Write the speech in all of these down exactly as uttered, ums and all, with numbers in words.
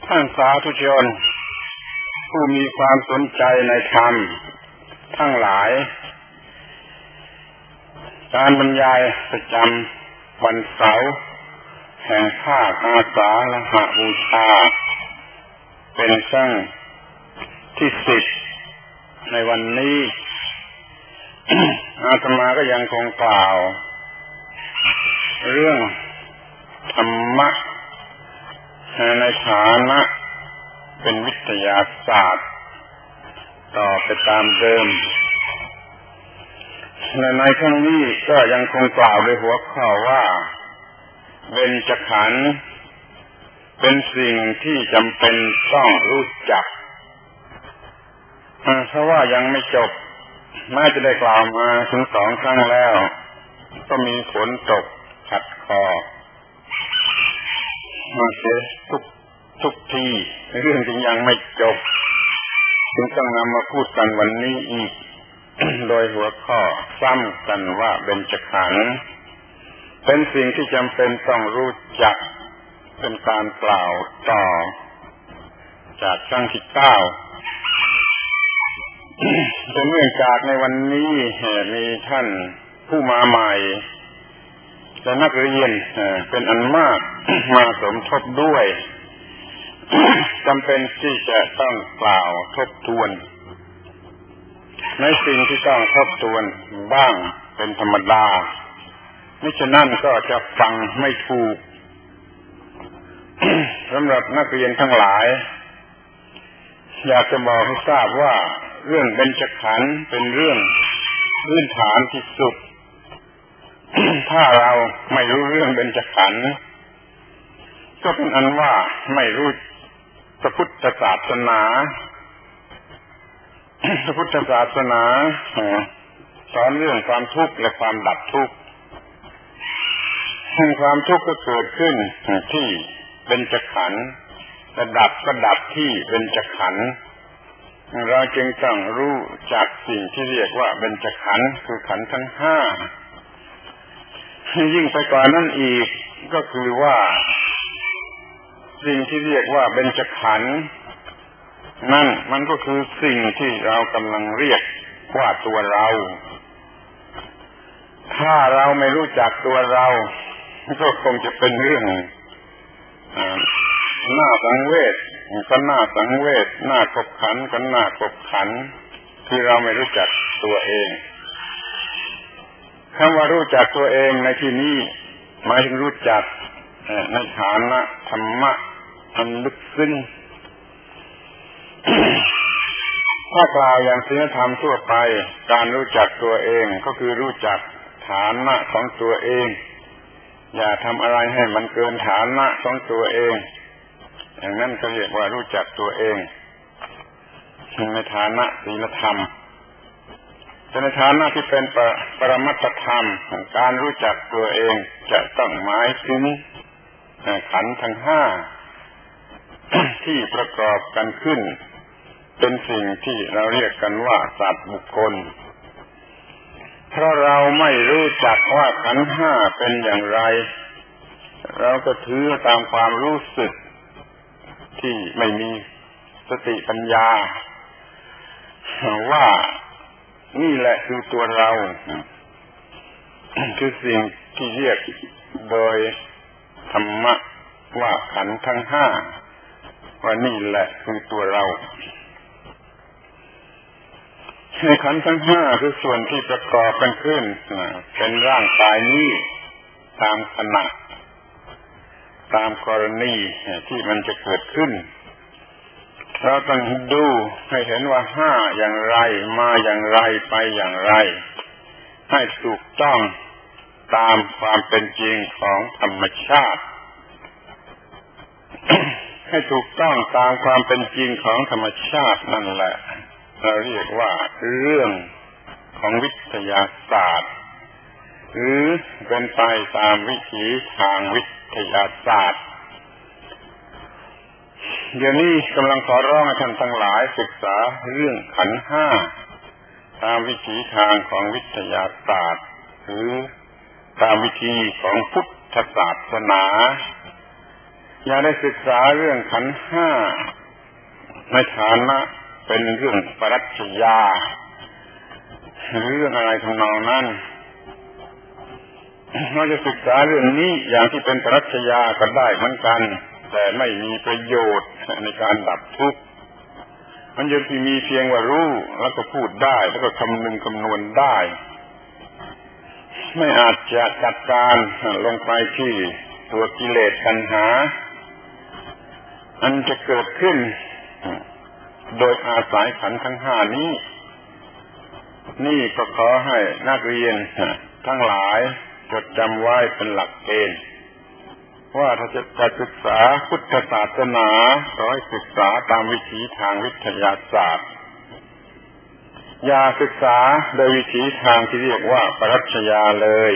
ท่านสาธุชนผู้มีความสนใจในธรรมทั้งหลายการบรรยายประจำวันเสาร์แห่งภาคอาสาฬหบูชาเป็นครั้งที่สิบในวันนี้ อาตมาก็ยังคงกล่าวเรื่องธรรมะในฐานะเป็นวิทยาศาสตร์ต่อไปตามเดิมและในครั้งนี้ก็ยังคงกล่าวโดยหัวข้อว่าเบญจขันธ์เป็นสิ่งที่จำเป็นต้องรู้จักเพราะว่ายังไม่จบแม้จะได้กล่าวมาถึงสองครั้งแล้วก็มีฝนตกขัดคอมาเสียทุกทุกทีเรื่องจึงยังไม่จบจึงต้องนำมาพูดกันวันนี้อีก โดยหัวข้อซ้ำกันว่าเบญจขันธ์เป็นสิ่งที่จำเป็นต้องรู้จักเป็นการกล่าวต่อจากครั้งที่เก้าแต่เนื่องจากในวันนี้มีท่านผู้มาใหม่และนักเรียนเป็นอันมาก มาสมทบด้วย จำเป็นที่จะต้องกล่าวทบทวนในสิ่งที่ต้องทบทวนบ้างเป็นธรรมดามิฉะนั้นก็จะฟังไม่ถูก สำหรับนักเรียนทั้งหลายอยากจะบอกให้ทราบว่าเรื่องเบญจขันธ์เป็นเรื่องพื้นฐานที่สุด ถ้าเราไม่รู้เรื่องเบญจขันธ์ก็เป็นอันว่าไม่รู้พระพุทธศาสนา พระพุทธศาสนาสอนเรื่องความทุกข์และความดับทุกข์ความทุกข์ก็เกิดขึ้นที่เบญจขันธ์และดับก็ดับที่เบญจขันธ์เราจึงต้องรู้จักสิ่งที่เรียกว่าเบญจขันธ์คือขันธ์ทั้งห้ายิ่งไปกว่านั้นอีกก็คือว่าสิ่งที่เรียกว่าเบญจขันธ์นั่นมันก็คือสิ่งที่เรากำลังเรียกว่าตัวเราถ้าเราไม่รู้จักตัวเราก็คงจะเป็นเรื่องหน้าสังเวชก็หน้าสังเวชหน้าขบขันก็หน้าขบขันคือเราไม่รู้จักตัวเองคำว่ารู้จักตัวเองในที่นี้หมายถึงรู้จักในฐานะธรรมะอันลึกซึ้ง ถ้ากล่าวอย่างศีลธรรมทั่วไปการรู้จักตัวเองก็คือรู้จักฐานะของตัวเองอย่าทำอะไรให้มันเกินฐานะของตัวเองอย่างนั้นก็เรียกว่ารู้จักตัวเองในฐานะศีลธรรมแต่ในฐานะที่เป็นปรมัตถธรรมการรู้จักตัวเองจะต้องหมายถึงขันธ์ทั้งห้า ที่ประกอบกันขึ้นเป็นสิ่งที่เราเรียกกันว่าสัตว์บุคคลเพราะเราไม่รู้จักว่าขันธ์ห้าเป็นอย่างไรเราก็ถือตามความรู้สึกที่ไม่มีสติปัญญาว่านี่แหละคือตัวเราคือสิ่งที่เรียกโดยธรรมะว่าขันธ์ทั้งห้าว่านี่แหละคือตัวเราในขันธ์ทั้งห้าคือส่วนที่ประกอบกันขึ้นเป็นร่างกายนี้ตามขณะตามกรณีที่มันจะเกิดขึ้นเราต้องดูให้เห็นว่าห้าอย่างไรมาอย่างไรไปอย่างไรให้ถูกต้องตามความเป็นจริงของธรรมชาติ ให้ถูกต้องตามความเป็นจริงของธรรมชาตินั่นแหละเราเรียกว่าเรื่องของวิทยาศาสตร์หรือเป็นไปตามวิถีทางวิทยาศาสตร์เดี๋ยวนี้กำลังขอร้องให้ท่านทั้งหลายศึกษาเรื่องขันธ์ห้าตามวิถีทางของวิทยาศาสตร์หรือตามวิธีของพุทธศาสนาอย่าได้ศึกษาเรื่องขันธ์ห้าในฐานะเป็นเรื่องปรัชญาหรือเรื่องอะไรทำนองนั้นเราจะศึกษาเรื่องนี้อย่างที่เป็นปรัชญาก็ได้เหมือนกันแต่ไม่มีประโยชน์ในการดับทุกข์มันยังมีเพียงว่ารู้แล้วก็พูดได้แล้วก็คำนึงคำนวณได้ไม่อาจจะจัดการลงไปที่ตัวกิเลสตัณหาอันจะเกิดขึ้นโดยอาศัยขันธ์ทั้งห้านี้นี่ก็ขอให้นักเรียนทั้งหลายจดจำไว้เป็นหลักเกณฑ์ว่าถ้าจะจะศึกษาพุทธศาสนาขอให้ศึกษาตามวิถีทางวิทยาศาสตร์อย่าศึกษาโดยวิถีทางที่เรียกว่าปรัชญาเลย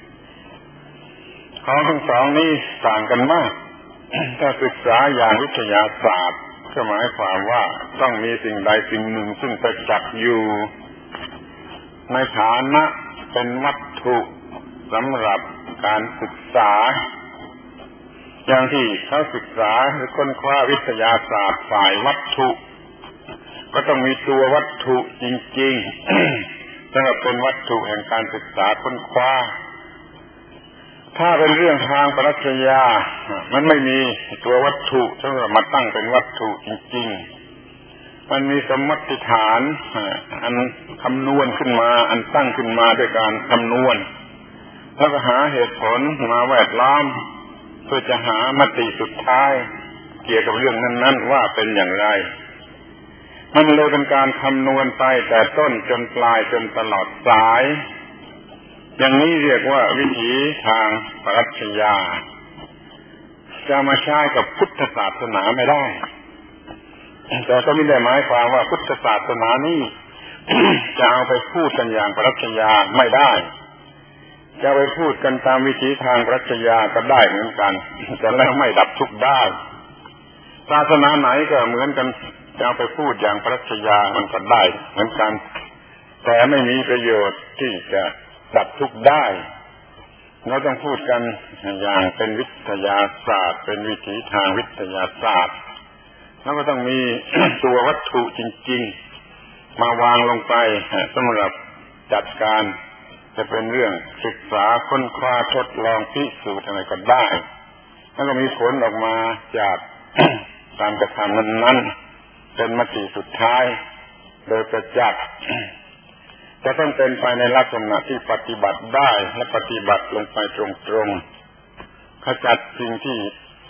ของทั้งสองนี้ต่างกันมากถ้าศึกษาอย่างวิทยาศาสตร์ก็หมายความว่าต้องมีสิ่งใดสิ่งหนึ่งซึ่งประจักษ์อยู่ในฐานะเป็นวัตถุสำหรับการศึกษาอย่างที่เขาศึกษาหรือค้นคว้าวิทยาศาสตร์ฝ่ายวัตถุก็ต้องมีตัววัตถุจริงๆสำหรับเป็นวัตถุแห่งการศึกษาค้นคว้าถ้าเป็นเรื่องทางปรัชญามันไม่มีตัววัตถุสำหรับมาตั้งเป็นวัตถุจริงๆมันมีสมมติฐานอันคำนวณขึ้นมาอันตั้งขึ้นมาด้วยการคำนวณแล้วก็หาเหตุผลมาแวดล้อมเพื่อจะหามติสุดท้ายเกี่ยวกับเรื่องนั้นๆว่าเป็นอย่างไรมันเลยเป็นการคำนวณไปแต่ต้นจนปลายจนตลอดสายอย่างนี้เรียกว่าวิถีทางปรัชญาจะมาใช้กับพุทธศาสนาไม่ได้แต่ก็ไม่ได้หมายความว่าพุทธศาสนานี้ จะเอาไปพูดกันอย่างปรัชญาไม่ได้จะไปพูดกันตามวิถีทางปรัชญาก็ได้เหมือนกันแต่แล้วไม่ดับทุกข์ได้ศาสนาไหนก็เหมือนกันจะเอาไปพูดอย่างปรัชญามันก็ได้เหมือนกันแต่ไม่มีประโยชน์ที่จะดับทุกข์ได้เราต้องพูดกันอย่างเป็นวิทยาศาสตร์เป็นวิถีทางวิทยาศาสตร์แล้วก็ต้องมี ตัววัตถุจริงๆมาวางลงไปสำหรับจัดการจะเป็นเรื่องศึกษาค้นคว้าทดลองพิสูจน์อะไรก็ได้แล้วก็มีผลออกมาจาก การกระทำนั้นๆเป็นมติสุดท้ายโดยประจักษ์จะต้องเป็นไปในลักษณะที่ปฏิบัติได้และปฏิบัติลงไปตรงๆขจัดสิ่งที่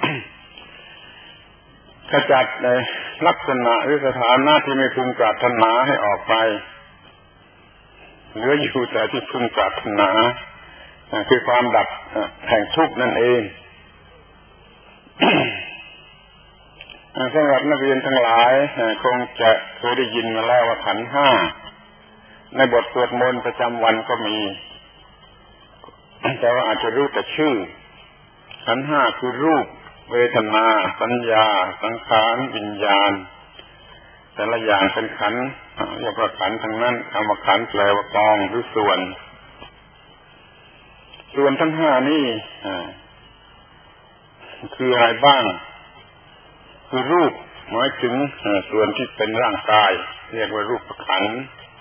ขจัดในลักษณะหรือสถานะที่ไม่พึงปรารถนาให้ออกไปเหลืออยู่แต่ที่พึงปรารถนาคือความดับแห่งทุกข์นั่นเองสำหรับนักเรียนทั้งหลายคงจะเคยได้ยินมาแล้วว่าขันธ์ห้าในบทสวดมนต์ประจำวันก็มีแต่ว่าอาจจะรู้แต่ชื่อขันธ์ห้าคือรูปเวทนาสัญญาสังขารวิญญาณแต่ละอย่างเป็นขันธ์เรียกว่าขันธ์ทั้งนั้นคำว่าขันธ์แปลว่ากองหรือส่วนส่วนทั้งห้านี่คืออะไรบ้างคือรูปหมายถึงส่วนที่เป็นร่างกายเรียกว่ารูปขันธ์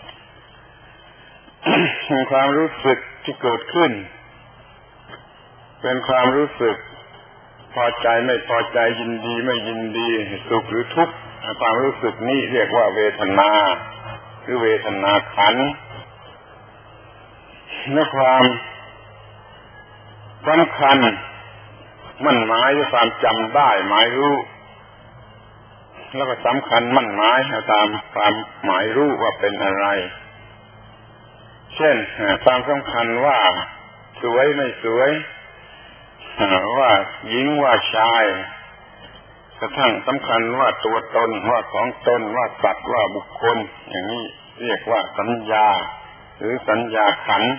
ความรู้สึกที่เกิดขึ้นเป็นความรู้สึกพอใจไม่พอใจยินดีไม่ยินดีสุขหรือทุกข์ความรู้สึกนี้เรียกว่าเวทนาหรือเวทนาขันธ์และความสำคัญมั่นหมายหรือความจำได้หมายรู้แล้วก็สำคัญมั่นหมายตามความหมายรู้ว่าเป็นอะไรเช่นความสำคัญว่าสวยไม่สวยว่าหญิงว่าชายกระทั่งสำคัญว่าตัวตนว่าของตนว่าสัตว์ว่าบุคคลอย่างนี้เรียกว่าสัญญาหรือสัญญาขันธ์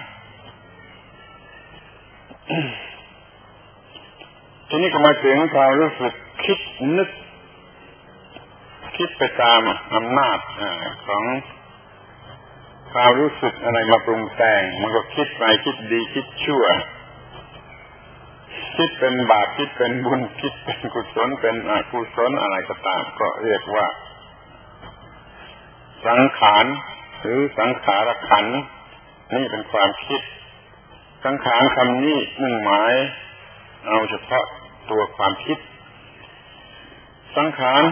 ทีนี้ก็มาถึงความรู้สึกคิดนึกคิดไปตามอำนาจของความรู้สึกอะไรมาปรุงแต่งมันก็คิดไปคิดดีคิดชั่วคิดเป็นบาปคิดเป็นบุญคิดเป็นกุศลเป็นอกุศลอะไรก็ตามก็เรียกว่าสังขารหรือสังขารขันธ์นี่เป็นความคิดสังขารคำนี้มุ่งหมายเอาเฉพาะตัวความคิดสังขาร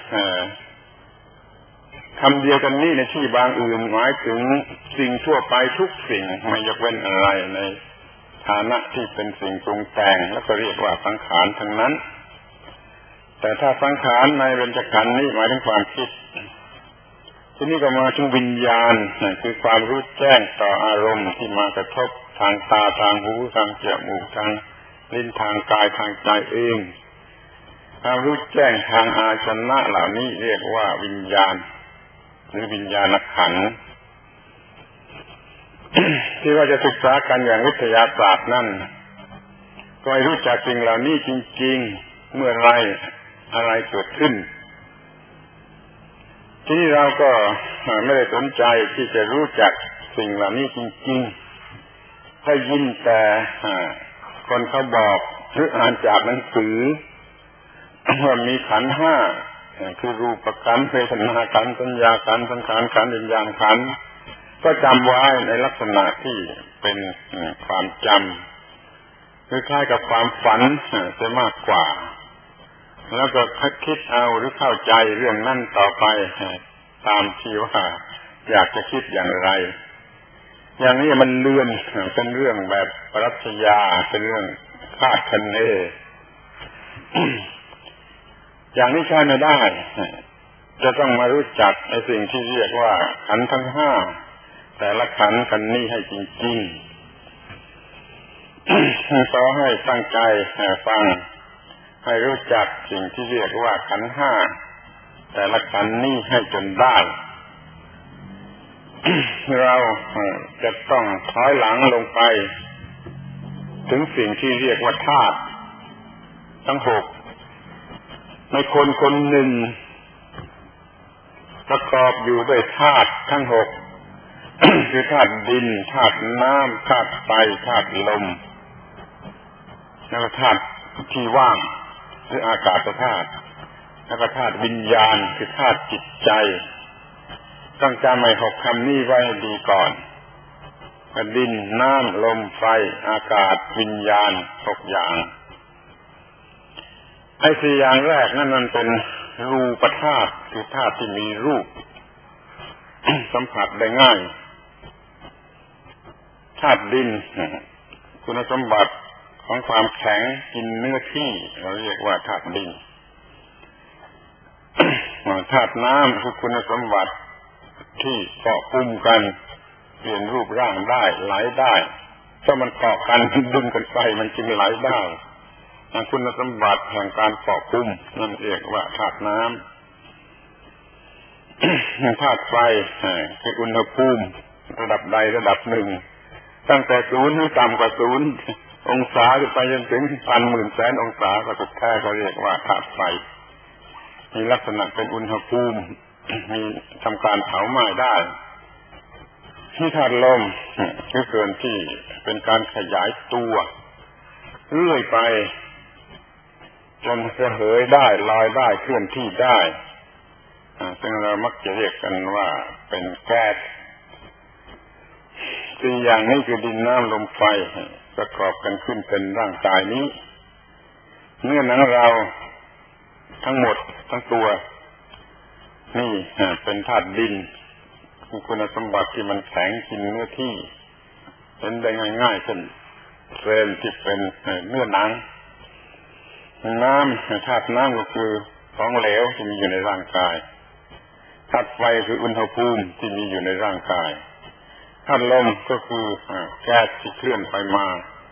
คำเดียวกันนี้ในที่บางอื่นหมายถึงสิ่งทั่วไปทุกสิ่งไม่ยกเว้นอะไรในฐานะที่เป็นสิ่งปรุงแต่งแล้วก็เรียกว่าสังขารทั้งนั้นแต่ถ้าสังขารในเบญจขันธ์นี้หมายถึงความคิดทีนี้ก็มาถึงวิญญาณคือความรู้แจ้งต่ออารมณ์ที่มากระทบทางตาทางหูทางจมูกทางลิ้นทางกายทางใจเองความรู้แจ้งทางอาชนะเหล่านี้เรียกว่าวิญญาณหรือวิญญาณขันธ์ ที่ว่าจะศึกษากันอย่างวิทยาศาสตร์นั่นก็ให้รู้จักสิ่งเหล่านี้จริงๆเมื่อไรอะไรเกิดขึ้นทีนี้เราก็ไม่ได้สนใจที่จะรู้จักสิ่งเหล่านี้จริงๆถ้ายินแต่คนเขาบอกหรืออ่านจากหนังสือว่ามีขันธ์ห้าคือรูปขันธ์เวทนาขันธ์สัญญาขันธ์สังขารขันธ์วิญญาณขันธ์ก็จำไว้ในลักษณะที่เป็นความจำคล้ายๆกับความฝันจะมากกว่าแล้วก็คิดเอาหรือเข้าใจเรื่องนั้นต่อไปตามที่ว่าอยากจะคิดอย่างไรอย่างนี้มันเลื่อนเป็นเรื่องแบบปรัชญาเป็นเรื่องคาดคะเน อย่างนี้ใช้ไม่ได้จะต้องมารู้จักไอ้สิ่งที่เรียกว่าขันธ์ทั้งห้าแต่ละขันธ์กันนี้ให้จริงๆขอให้ตั้งใจฟังให้รู้จักสิ่งที่เรียกว่าขันธ์ห้าแต่ละขันธ์นี้ให้จนได้ เราจะต้องถอยหลังลงไปถึงสิ่งที่เรียกว่าธาตุทั้งหกในคนคนหนึ่งประกอบอยู่ด้วยธาตุทั้งหก คือธาตุดินธาตุน้ำธาตุไฟธาตุลมแล้วก็ธาตุที่ว่างหรืออากาศธาตุแล้วก็ธาตุวิญญาณคือธาตุจิตใจต้องจำไว้หกคำนี้ไว้ให้ดีก่อนดินน้ำลมไฟอากาศวิญญาณหกอย่างไอ้สี่อย่างแรกนั่นมันเป็นรูปธาตุคือธาตุที่มีรูป สัมผัสได้ง่ายธาตุดินคุณสมบัติของความแข็งกินเนื้อที่เราเรียกว่าธาตุดิน ธาตุน้ำคือคุณสมบัติที่เกาะกลุ่มกันเปลี่ยนรูปร่างได้ไหลได้ถ้ามันเกาะกันดึงกันไปมันจึงไหลได้คุณสมบัติแห่งการเกาะกลุ่มนั่นเรียกว่าธาตุน้ำ ธาตุไฟคืออุณหภูมิระดับใดระดับหนึ่งตั้งแต่ศูนย์หรือต่ำกว่าศูนย์องศาขึ้นไปจนถึงพันหมื่นแสนองศาก็สุดแท้เขาเรียกว่าธาตุไฟมีลักษณะเป็นอุณหภูมิมีทำการเผาไหม้ได้ที่ธาตุลมคือเกินที่เป็นการขยายตัวเรื่อยไปจนระเหยได้ลอยได้เคลื่อนที่ได้ซึ่งเรามักจะเรียกกันว่าเป็นแก๊สสี่อย่างนี้คือดินน้ำลมไฟประกอบกันขึ้นเป็นร่างกายนี้เนื้อหนังเราทั้งหมดทั้งตัวนี่เป็นธาตุดินมีคุณสมบัติที่มันแข็งกินเนื้อที่เห็นได้ง่ายๆเช่นเซลล์ที่เป็นเนื้อหนังน้ำธาตุน้ำก็คือของเหลวที่มีอยู่ในร่างกายธาตุไฟคืออุณหภูมิที่มีอยู่ในร่างกายธาตุลมก็คือแก๊สที่เคลื่อนไปมา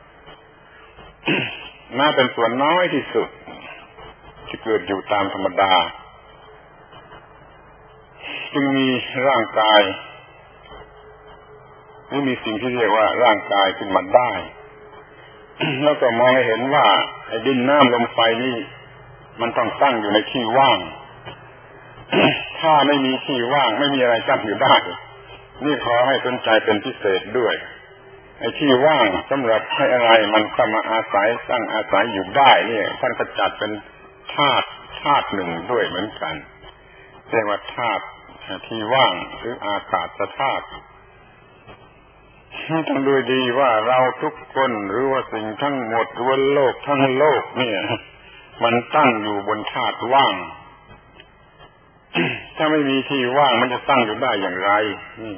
น่าเป็นส่วนน้อยที่สุดที่เกิดอยู่ตามธรรมดาจึงมีร่างกายหรือมีสิ่งที่เรียกว่าร่างกายขึ้นมาได้ แล้วก็มองให้เห็นว่าไอ้ดินน้ำลมไฟนี่มันต้องตั้งอยู่ในที่ว่าง ถ้าไม่มีที่ว่างไม่มีอะไรกั้นอยู่ได้นี่ขอให้สนใจเป็นพิเศษด้วยไอ้ที่ว่างสำหรับให้อะไรมันเข้ามาอาศัยตั้งอาศัยอยู่ได้เนี่ยท่านก็จัดเป็นธาตุธาตุหนึ่งด้วยเหมือนกันเรียกว่าธาตุที่ว่างหรืออากาศธาตุต้องดูดีว่าเราทุกคนหรือว่าสิ่งทั้งหมดบนโลกทั้งโลกเนี่ยมันตั้งอยู่บนธาตุว่าง ถ้าไม่มีที่ว่างมันจะตั้งอยู่ได้อย่างไรนี่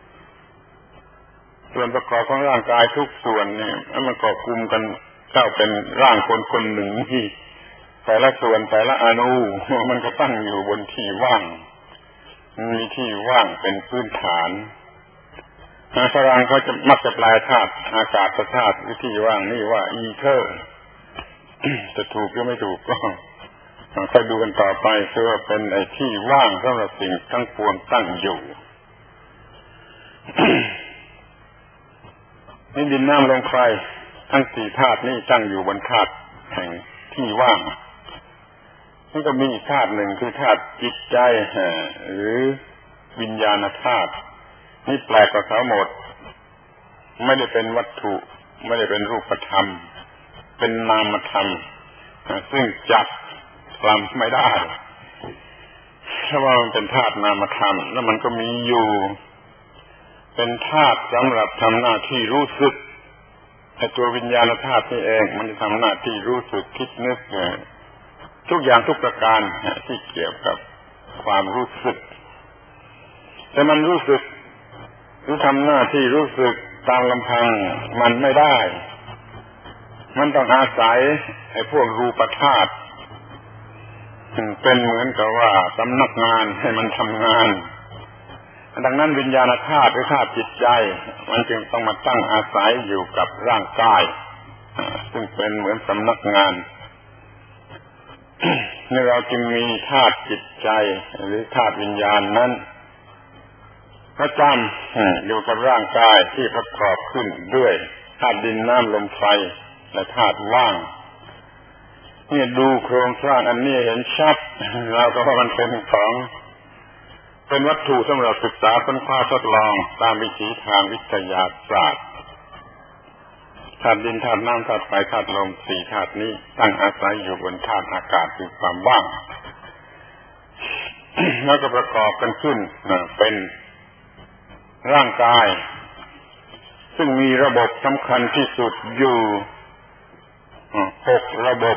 ส่วนประกอบของร่างกายทุกส่วนเนี่ยมันก็กลุ่มกันเข้าเป็นร่างคนคนหนึ่งที่แต่ละส่วนแต่ละอนุมันก็ตั้งอยู่บนที่ว่างมีที่ว่างเป็นพื้นฐานฝรั่งเขาจะมักจะแปลธาตุอากาศธาตุวิธีว่างนี่ว่าอีเทอร์จะถูกหรือไม่ถูกก็ค่อยดูกันต่อไปคือว่าเป็นไอ้ที่ว่างสำหรับสิ่งทั้งปวงตั้งอยู่นี่ดินน้ำลมไฟทั้งสี่ธาตุนี่ตั้งอยู่บนธาตุแห่งที่ว่างมันก็มีอีกธาตุหนึ่งคือธาตุจิตใจหรือวิญญาณธาตุนี่แปลกกว่าเขาหมดไม่ได้เป็นวัตถุไม่ได้เป็นรูปธรรมเป็นนามธรรมซึ่งจับความไม่ได้ถ้าว่ามันเป็นธาตุนามธรรมแล้วมันก็มีอยู่เป็นธาตุสำหรับทำหน้าที่รู้สึกแต่ตัววิญญาณธาตุนี่เองมันจะทำหน้าที่รู้สึกคิดนึกทุกอย่างทุกประการที่เกี่ยวกับความรู้สึกแต่มันรู้สึกหรือทำหน้าที่รู้สึกตามลำพังมันไม่ได้มันต้องอาศัยไอ้พวกรูปธาตุเป็นเหมือนกับว่าสำนักงานให้มันทำงานดังนั้นวิญญาณธาตุหรือธาตุจิตใจมันจึงต้องมาตั้งอาศัยอยู่กับร่างกายซึ่งเป็นเหมือนสำนักงานนี่เราจึงมีธาตุจิตใจหรือธาตุวิญญาณนั้นประจำอยู่กับร่างกายที่ประกอบขึ้นด้วยธาตุดินน้ำลมไฟและธาตุว่างนี่ดูโครงสร้างอันนี้เห็นชัดเราก็ว่ามันเป็นของเป็นวัตถุสำหรับศึกษาค้นคว้าทดลองตามวิถีทางวิทยาศาสตร์ธาตุดินธาตุน้ำธาตุไฟธาตุลมสี่ธาตุนี้ตั้งอาศัยอยู่บนธาตุอากาศคือความว่าง แล้วก็ประกอบกันขึ้นเป็นร่างกายซึ่งมีระบบสำคัญที่สุดอยู่หกระบบ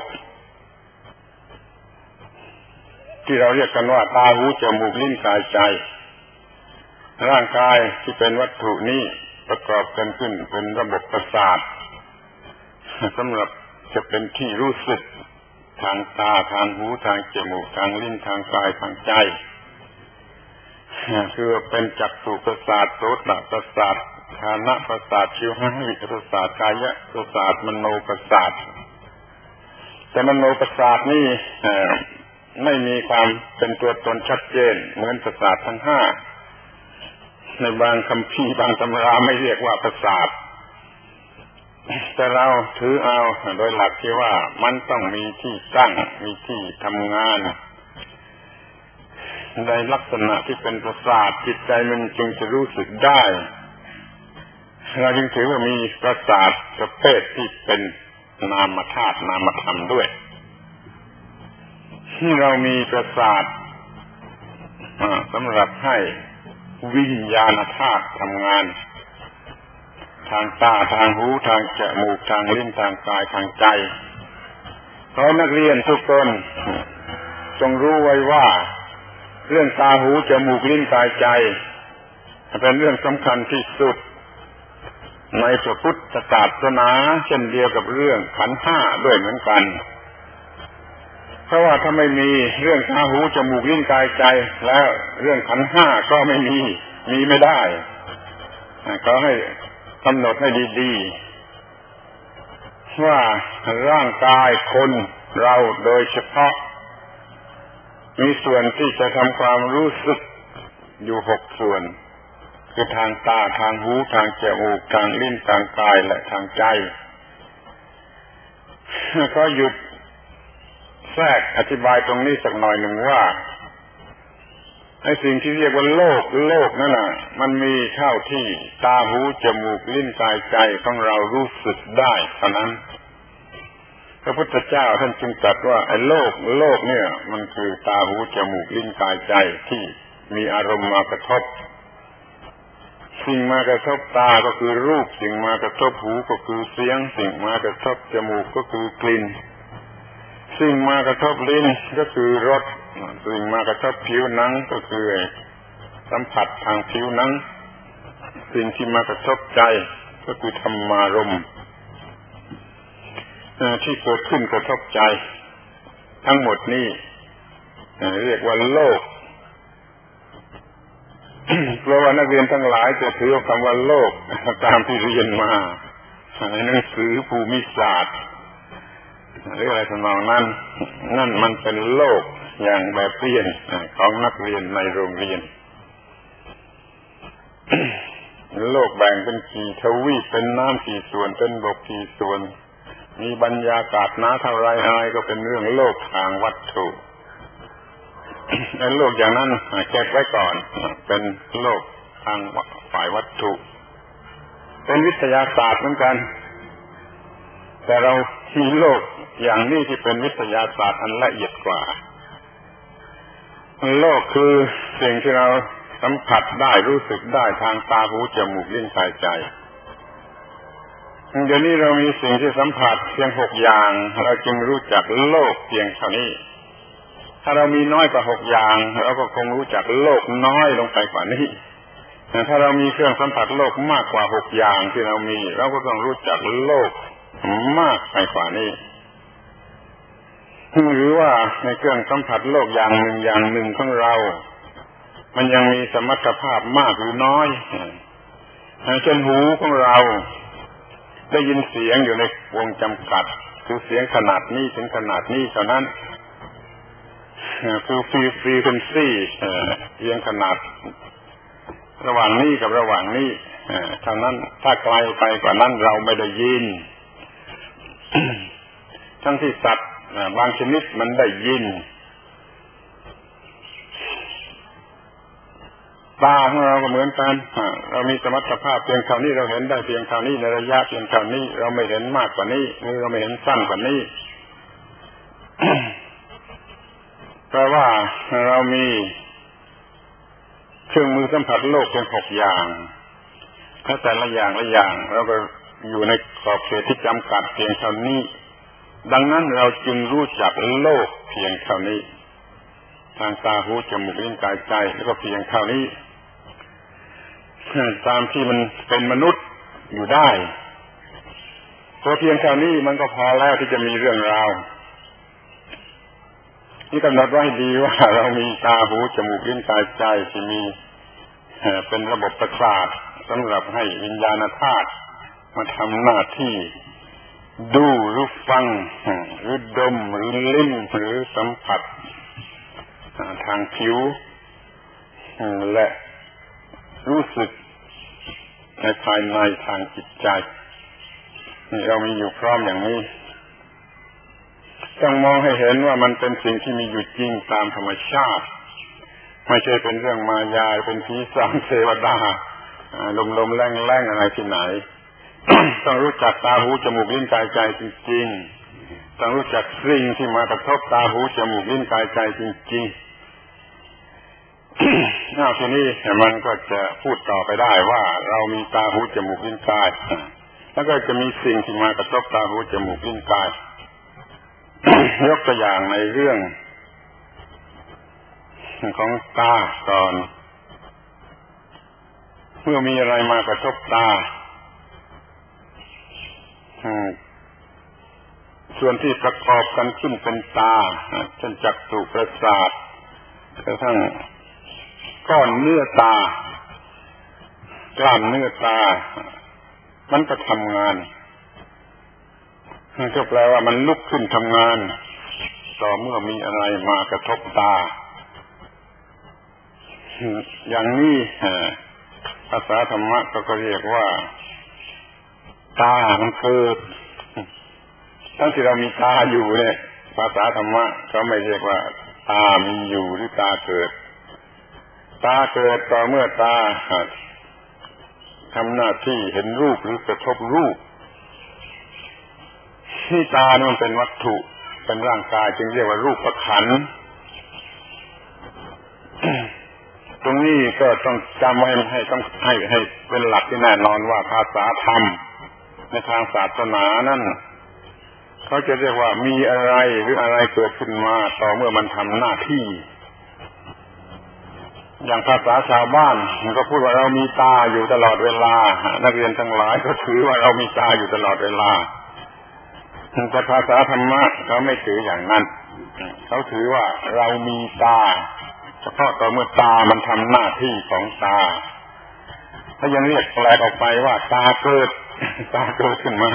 ที่เราเรียกกันว่าตาหูจมูกลิ้นกายใจร่างกายที่เป็นวัตถุนี้ประกอบกันขึ้นเป็นระบบประสาทสำหรับจะเป็นที่รู้สึกทางตาทางหูทางจมูกทางลิ้นทางกายทางใจคือเป็นจักษุประสาทโสตประสาทฆานประสาทชิวหาวิประสาทกายะประสาทมโนประสาทแต่มโนประสาทนี่ไม่มีความเป็นตัวตนชัดเจนเหมือนประสาททั้งห้าในบางคัมภีร์บางตำราไม่เรียกว่าประสาทแต่เราถือเอาโดยหลักที่ว่ามันต้องมีที่ตั้งมีที่ทำงานในลักษณะที่เป็นประสาทจิตใจมันจึงจะรู้สึกได้เราจึงถือว่ามีประสาทประเภทที่เป็นนามธาตุนามธรรมด้วยที่เรามีประสาทสำหรับให้วิญญาณธาตุทำงานทางตาทางหูทางจมูกทางลิ้นทางกายทางใจขอนักเรียนทุกคนจงรู้ไว้ว่าเรื่องตาหูจมูกลิ้นกายใจเป็นเรื่องสำคัญที่สุดในพระพุทธศาสนาเช่นเดียวกับเรื่องขันธ์ห้าด้วยเหมือนกันเพราะว่าถ้าไม่มีเรื่องตาหูจมูกลิ้นกายใจแล้วเรื่องขันธ์ห้าก็ไม่มีมีไม่ได้ก็ให้กำหนดให้ดีๆว่าร่างกายคนเราโดยเฉพาะมีส่วนที่จะทำความรู้สึกอยู่หกส่วนคือทางตาทางหูทางจมูกทางลิ้นทางกายและทางใจก็หยุดแทรกอธิบายตรงนี้สักหน่อยหนึ่งว่าไอ้สิ่งที่เรียกว่าโลกโลกนั่นน่ะมันมีเท่าที่ตาหูจมูกลิ้นกายใจของเรารู้สึกได้เท่านั้นพระพุทธเจ้าท่านจึงตรัสว่าไอ้โลกโลกเนี่ยมันคือตาหูจมูกลิ้นกายใจที่มีอารมณ์มากระทบสิ่งมากระทบตาก็คือรูปสิ่งมากระทบหูก็คือเสียงสิ่งมากระทบจมูกก็คือกลิ่นสิ่งมากระทบลิ้นก็คือรสสิ่งมากระทบผิวหนังก็คือสัมผัสทางผิวหนังสิ่งที่มากระทบใจก็คือธรรมารมณ์ที่เกิดขึ้นกระทบใจทั้งหมดนี้เรียกว่าโลกเพราะว่านักเรียนทั้งหลายจะถือคำว่าโลกตามที่เรียนมาในหนังสือภูมิศาสตร์หรืออะไรทำนองนั้นนั่นมันเป็นโลกอย่างแบบเรียนของนักเรียนในโรงเรียนโลกแบ่งเป็นกี่ทวีปเป็นน้ำกี่ส่วนเป็นบกกี่ส่วนมีบรรยากาศหนาเท่าไรอะไรก็เป็นเรื่องโลกทางวัตถุในโลกอย่างนั้นเก็บไว้ก่อนเป็นโลกทางฝ่ายวัตถุเป็นวิทยาศาสตร์เหมือนกันแต่เรามีโลกอย่างนี้ที่เป็นวิทยาศาสตร์อันละเอียดกว่าโลกคือสิ่งที่เราสัมผัสได้รู้สึกได้ทางตาหูจมูกลิ้นกายใจเดี๋ยวนี้เรามีสิ่งที่สัมผัสเพียงหกอย่างเราจึงรู้จักโลกเพียงเท่านี้ถ้าเรามีน้อยกว่าหกอย่างเราก็คงรู้จักโลกน้อยลงไปกว่านี้ถ้าเรามีเครื่องสัมผัสโลกมากกว่าหกอย่างที่เรามีเราก็ต้องรู้จักโลกมากไปกว่านี้หรือว่าในเครื่องสัมผัสโลกอย่างหนึ่งอย่างหนึ่งของเรามันยังมีสมรรถภาพมากหรือน้อยเช่นหูของเราได้ยินเสียงอยู่ในวงจำกัดคือเสียงขนาดนี้ถึงขนาดนี้เท่านั้นคือฟรีฟรีเคนซี่เพียงขนาดระหว่างนี้กับระหว่างนี้เท่านั้นถ้าไกลไปกว่านั้นเราไม่ได้ยินทั้งที่สัตว์บางชนิดมันได้ยินตาของเราก็เหมือนกันเรามีสมรรถภาพเพียงเท่านี้เราเห็นได้เพียงเท่านี้ในระยะเพียงเท่านี้เราไม่เห็นมากกว่านี้หรือเราไม่เห็นสั้นกว่านี้แปลว่าเรามีเครื่องมือสัมผัสโลกเพียงหกอย่างถ้าแต่ละอย่างละอย่างเราก็อยู่ในขอบเขตที่จำกัดเพียงเท่านี้ดังนั้นเราจึงรู้จักโลกเพียงเท่านี้ทางตาหูจมูกลิ้นกายใจแล้วก็เพียงเท่านี้ตามที่มันเป็นมนุษย์อยู่ได้เพราะเพียงเท่านี้มันก็พอแล้วที่จะมีเรื่องราวนี่กำหนดไว้ดีว่าเรามีตาหูจมูกลิ้นกายใจที่มีเป็นระบบประสาทสำหรับให้วิญญาณธาตุมาทำหน้าที่ดูหรือฟังหรือดมหรือลิ้มหรือสัมผัสทางผิวและรู้สึกในภายในทางจิตใจนี่เรามีอยู่พร้อมอย่างนี้ต้องมองให้เห็นว่ามันเป็นสิ่งที่มีอยู่จริงตามธรรมชาติไม่ใช่เป็นเรื่องมายาเป็นผีสางเทวดาลมๆแรงๆอะไรที่ไหน ต้องรู้จักตาหูจมูกลิ้นกายใจจริงๆต้องรู้จักสิ่งที่มากระทบตาหูจมูกลิ้นกายใจจริงๆ อ้าวทีนี้มันก็จะพูดต่อไปได้ว่าเรามีตาหูจมูกลิ้นกายแล้วก็จะมีสิ่งที่มากระทบตาหูจมูกลิ้นกาย ยกตัวอย่างในเรื่องของตาก่อนเมื่อมีอะไรมากระทบตาส่วนที่ประกอบกันขึ้นเป็นตาเช่นจักษุประสาทกระทั่งก้อนเนื้อตากล้ามเนื้อตามันก็ทำงานก็แปลว่ามันลุกขึ้นทำงานต่อเมื่อมีอะไรมากระทบตาอย่างนี้ภาษาธรรมะก็เรียกว่าตามันเกิดทั้งที่เรามีตาอยู่เนี่ยภาษาธรรมะก็ไม่เรียกว่าตามีอยู่หรือตาเกิดตาเกิดต่อเมื่อตาทำหน้าที่เห็นรูปหรือกระทบรูปที่ตาเนี่ยมันเป็นวัตถุเป็นร่างกายจึงเรียกว่ารูปขันธ์ ตรงนี้ก็ต้องจำไว้ให้ต้องให้ให้เป็นหลักที่แน่นอนว่าภาษาธรรมในทางศาสนานั้นเขาจะเรียกว่ามีอะไรหรืออะไรเกิดขึ้นมาต่อเมื่อมันทำหน้าที่อย่างภาษาชาวบ้านมันก็พูดว่าเรามีตาอยู่ตลอดเวลานักเรียนทั้งหลายก็ถือว่าเรามีตาอยู่ตลอดเวลาแต่ภาษาธรรมะเขาไม่ถืออย่างนั้นเขาถือว่าเรามีตาเฉพาะต่อเมื่อตามันทำหน้าที่ของตาถ้ายังเรียกแปลกออกไปว่าตาเกิดตาเกิดขึ้นมา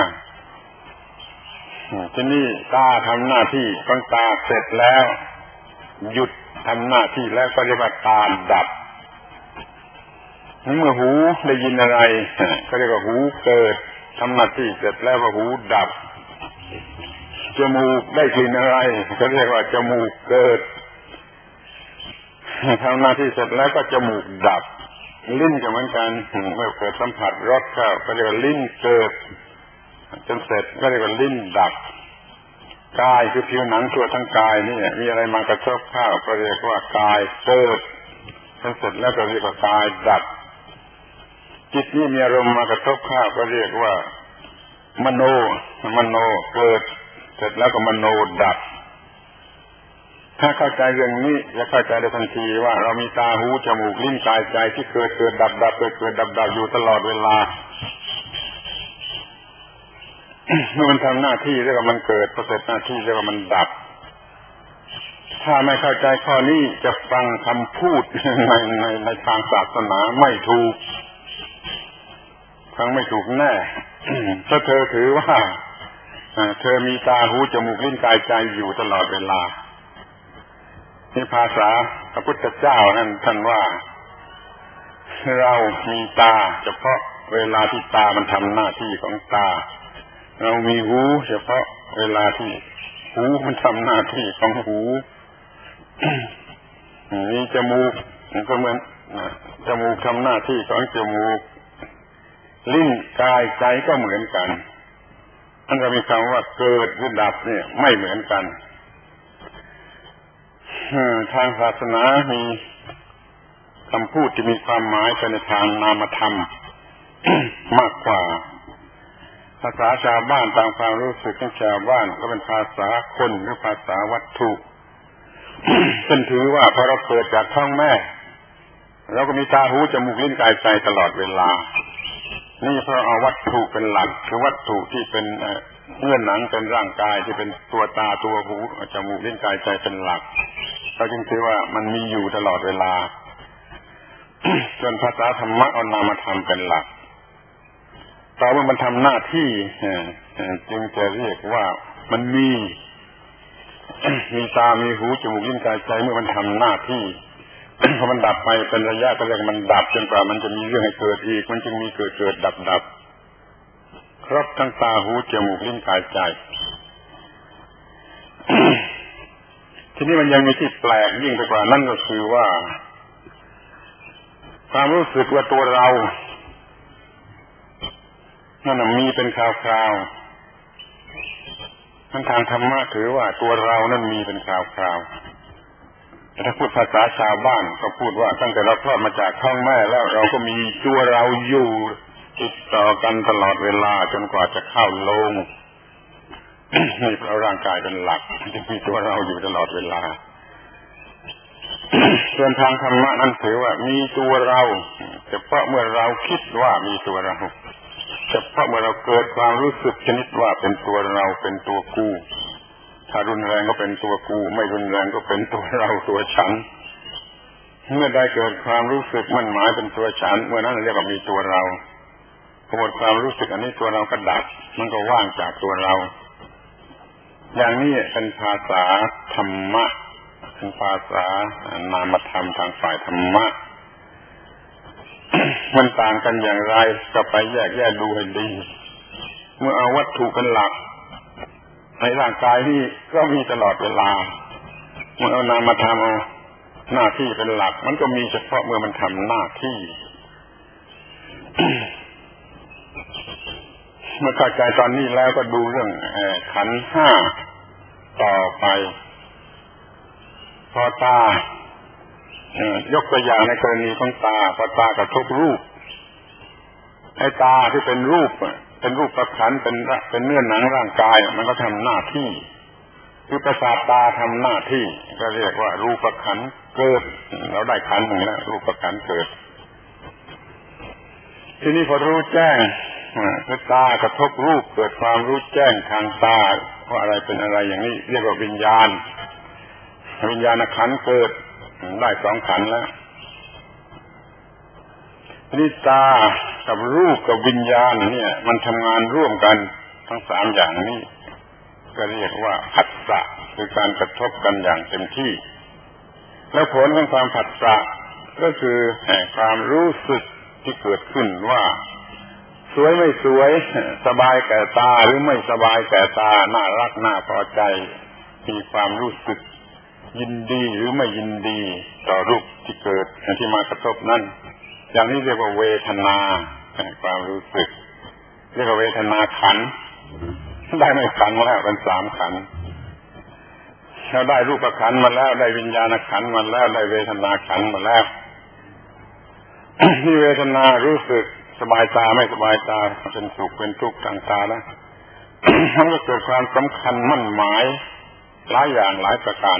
ที่นี่ตาทำหน้าที่ของตาเสร็จแล้วหยุดทำหน้าที่แล้วก็เรียกว่าตาดับเมื่อหูได้ยินอะไรก็เรียกว่าหูเกิดทำหน้าที่เสร็จแล้วก็หูดับจมูกได้กลิ่นอะไรก็เรียกว่าจมูกเกิดทำหน้าที่เสร็จแล้วก็จมูกดับลิ้นก็เหมือนกันเมื่อเกิดสัมผัสรสเข้าก็เรียกว่าลิ้นเกิดจนเสร็จก็เรียกว่าลิ้นดับกายคือผิวหนังทั่วทั้งกายนี่มีอะไรมากระทบเข้าก็เรียกว่ากายเกิดจนเสร็จแล้วก็เรียกว่ากายดับจิตนี่มีอารมณ์มากระทบเข้าก็เรียกว่ามโนมโนเกิดเสร็จแล้วก็มโนดับถ้าเข้าใจเรื่องนี้จะเข้าใจได้ทันทีว่าเรามีตาหูจมูกลิ้นกายใจที่เกิดเกิดดับดับเกิดเกิดดับดับอยู่ตลอดเวลาเมื่อมันทำหน้าที่เรียกว่ามันเกิดพอเสร็จหน้าที่เรียกว่ามันดับถ้าไม่เข้าใจข้อนี้จะฟังคำพูดในในในทางศาสนาไม่ถูกฟังไม่ถูกแน่ถ้าเธอถือว่าเธอมีตาหูจมูกลิ้นกายใจอยู่ตลอดเวลานี่ภาษาพระพุทธเจ้านั่นท่านว่าเรามีตาเฉพาะเวลาที่ตามันทำหน้าที่ของตาเรามีหูเฉพาะเวลาที่หูมันทำหน้าที่ของหูมีจมูกก็เหมือนจมูกทำหน้าที่ของจมูกลิ้นกายใจก็เหมือนกันอันก็มีคำว่าเกิดหรือดับเนี่ยไม่เหมือนกันทางศาสนามีคำพูดที่มีความหมายในทางนามธรรมมากกว่าภาษาชาวบ้านตามความรู้สึกของชาวบ้านก็เป็นภาษาคนหรือภาษาวัตถุเป็นถือว่าพอเราเกิดจากท้องแม่เราก็มีตาหูจมูกลิ้นกายใจตลอดเวลานี่เพราะเอาวัตถุเป็นหลักคือวัตถุที่เป็นเนื้อหนังเป็นร่างกายที่เป็นตัวตาตัวหูจมูกลิ้นกายใจเป็นหลักเราจึงถือว่ามันมีอยู่ตลอดเวลาส่วนภาษาธรรมะเอานามธรรมเป็นหลักต่อเมื่อมันทำหน้าที่จึงจะเรียกว่ามันมีมีตามีหูจมูกลิ้นกายใจเมื่อมันทำหน้าที่พอมันดับไปเป็นระยะก็เรียกมันดับจนกว่ามันจะมีเรื่องให้เกิดอีกมันจึงมีเกิดเกิดดับดับครบทั้งตาหูจมูกลิ้นกายใจทีนี้มันยังมีที่แปลกยิ่งไปกว่านั่นก็คือว่าความรู้สึกว่าตัวเรานั่นมีเป็นคราวๆท่านทางธรรมะถือว่าตัวเรานั่นมีเป็นคราวๆแต่ถ้าพูดภาษาชาวบ้านก็พูดว่าตั้งแต่เราคลอดมาจากท้องแม่แล้วเราก็มีตัวเราอยู่ติดต่อกันตลอดเวลาจนกว่าจะเข้าโลงนี่เพราะร่างกายเป็นหลักที่มีตัวเราอยู่ตลอดเวลาส่วนทางธรรมะนั้นถือว่ามีตัวเราเฉพาะเมื่อเราคิดว่ามีตัวเราเฉพาะเมื่อเราเกิดความรู้สึกชนิดว่าเป็นตัวเราเป็นตัวกูถ้ารุนแรงก็เป็นตัวกูไม่รุนแรงก็เป็นตัวเราตัวฉันเมื่อได้เกิดความรู้สึกมั่นหมายเป็นตัวฉันเมื่อนั้นเรียกว่ามีตัวเราพอหมดความรู้สึกอันนี้ตัวเราก็ดับมันก็ว่างจากตัวเราอย่างนี้เป็นภาษาธรรมะเป็นภาษานามธรรมทางฝ่ายธรรมะมันต่างกันอย่างไรก็ไปแยกแยะดูให้ดีเมื่อเอาวัตถุเป็นหลักในร่างกายนี่ก็มีตลอดเวลาเมื่อเอานามธรรมหน้าที่เป็นหลักมันก็มีเฉพาะเมื่อมันทำหน้าที่ เมื่อเข้าใจตอนนี้แล้วก็ดูเรื่องขันธ์ห้าต่อไปพอตายกตัวอย่างในกรณีของตาพอตากระทบรูปไอ้ตาที่เป็นรูปเป็นรูปประขันเป็นเป็นเนื้อหนังร่างกายมันก็ทำหน้าที่คือประสาทตาทำหน้าที่ก็เรียกว่ารูปประขันเกิดเราได้ขันหนึ่งแล้วรูปประขันเกิดทีนี้พอรู้แจ้งคือตากระทบรูปเกิดความรู้แจ้งทางตาว่าอะไรเป็นอะไรอย่างนี้เรียกว่าวิญญาณวิญญาณขันธ์เกิดได้สองขันธ์แล้วนี่ตากับรูปกับวิญญาณเนี่ยมันทำงานร่วมกันทั้งสามอย่างนี้ก็เรียกว่าผัสสะคือการกระทบกันอย่างเต็มที่แล้วผลของความผัสสะก็คือความรู้สึกที่เกิดขึ้นว่าสวยไม่สวยสบายแก่ตาหรือไม่สบายแก่ตาน่ารักน่าพอใจมีความรู้สึกยินดีหรือไม่ยินดีต่อรูปที่เกิดที่มากระทบนั่นอย่างนี้เรียกว่าเวทนาความรู้สึกเรียกว่าเวทนาขันธ์ได้ไม่ขันธ์แล้วเป็นสามขันธ์เราได้รูปขันธ์มาแล้วได้วิญญาณขันธ์มาแล้วได้เวทนาขันธ์มาแล้วที่เวทนารู้สึกสบายตาไม่สบายตาเป็นสุขเป็นทุกข์ทางตาแล้วมันก็เกิดความสำคัญมั่นหมายหลายอย่างหลายประการ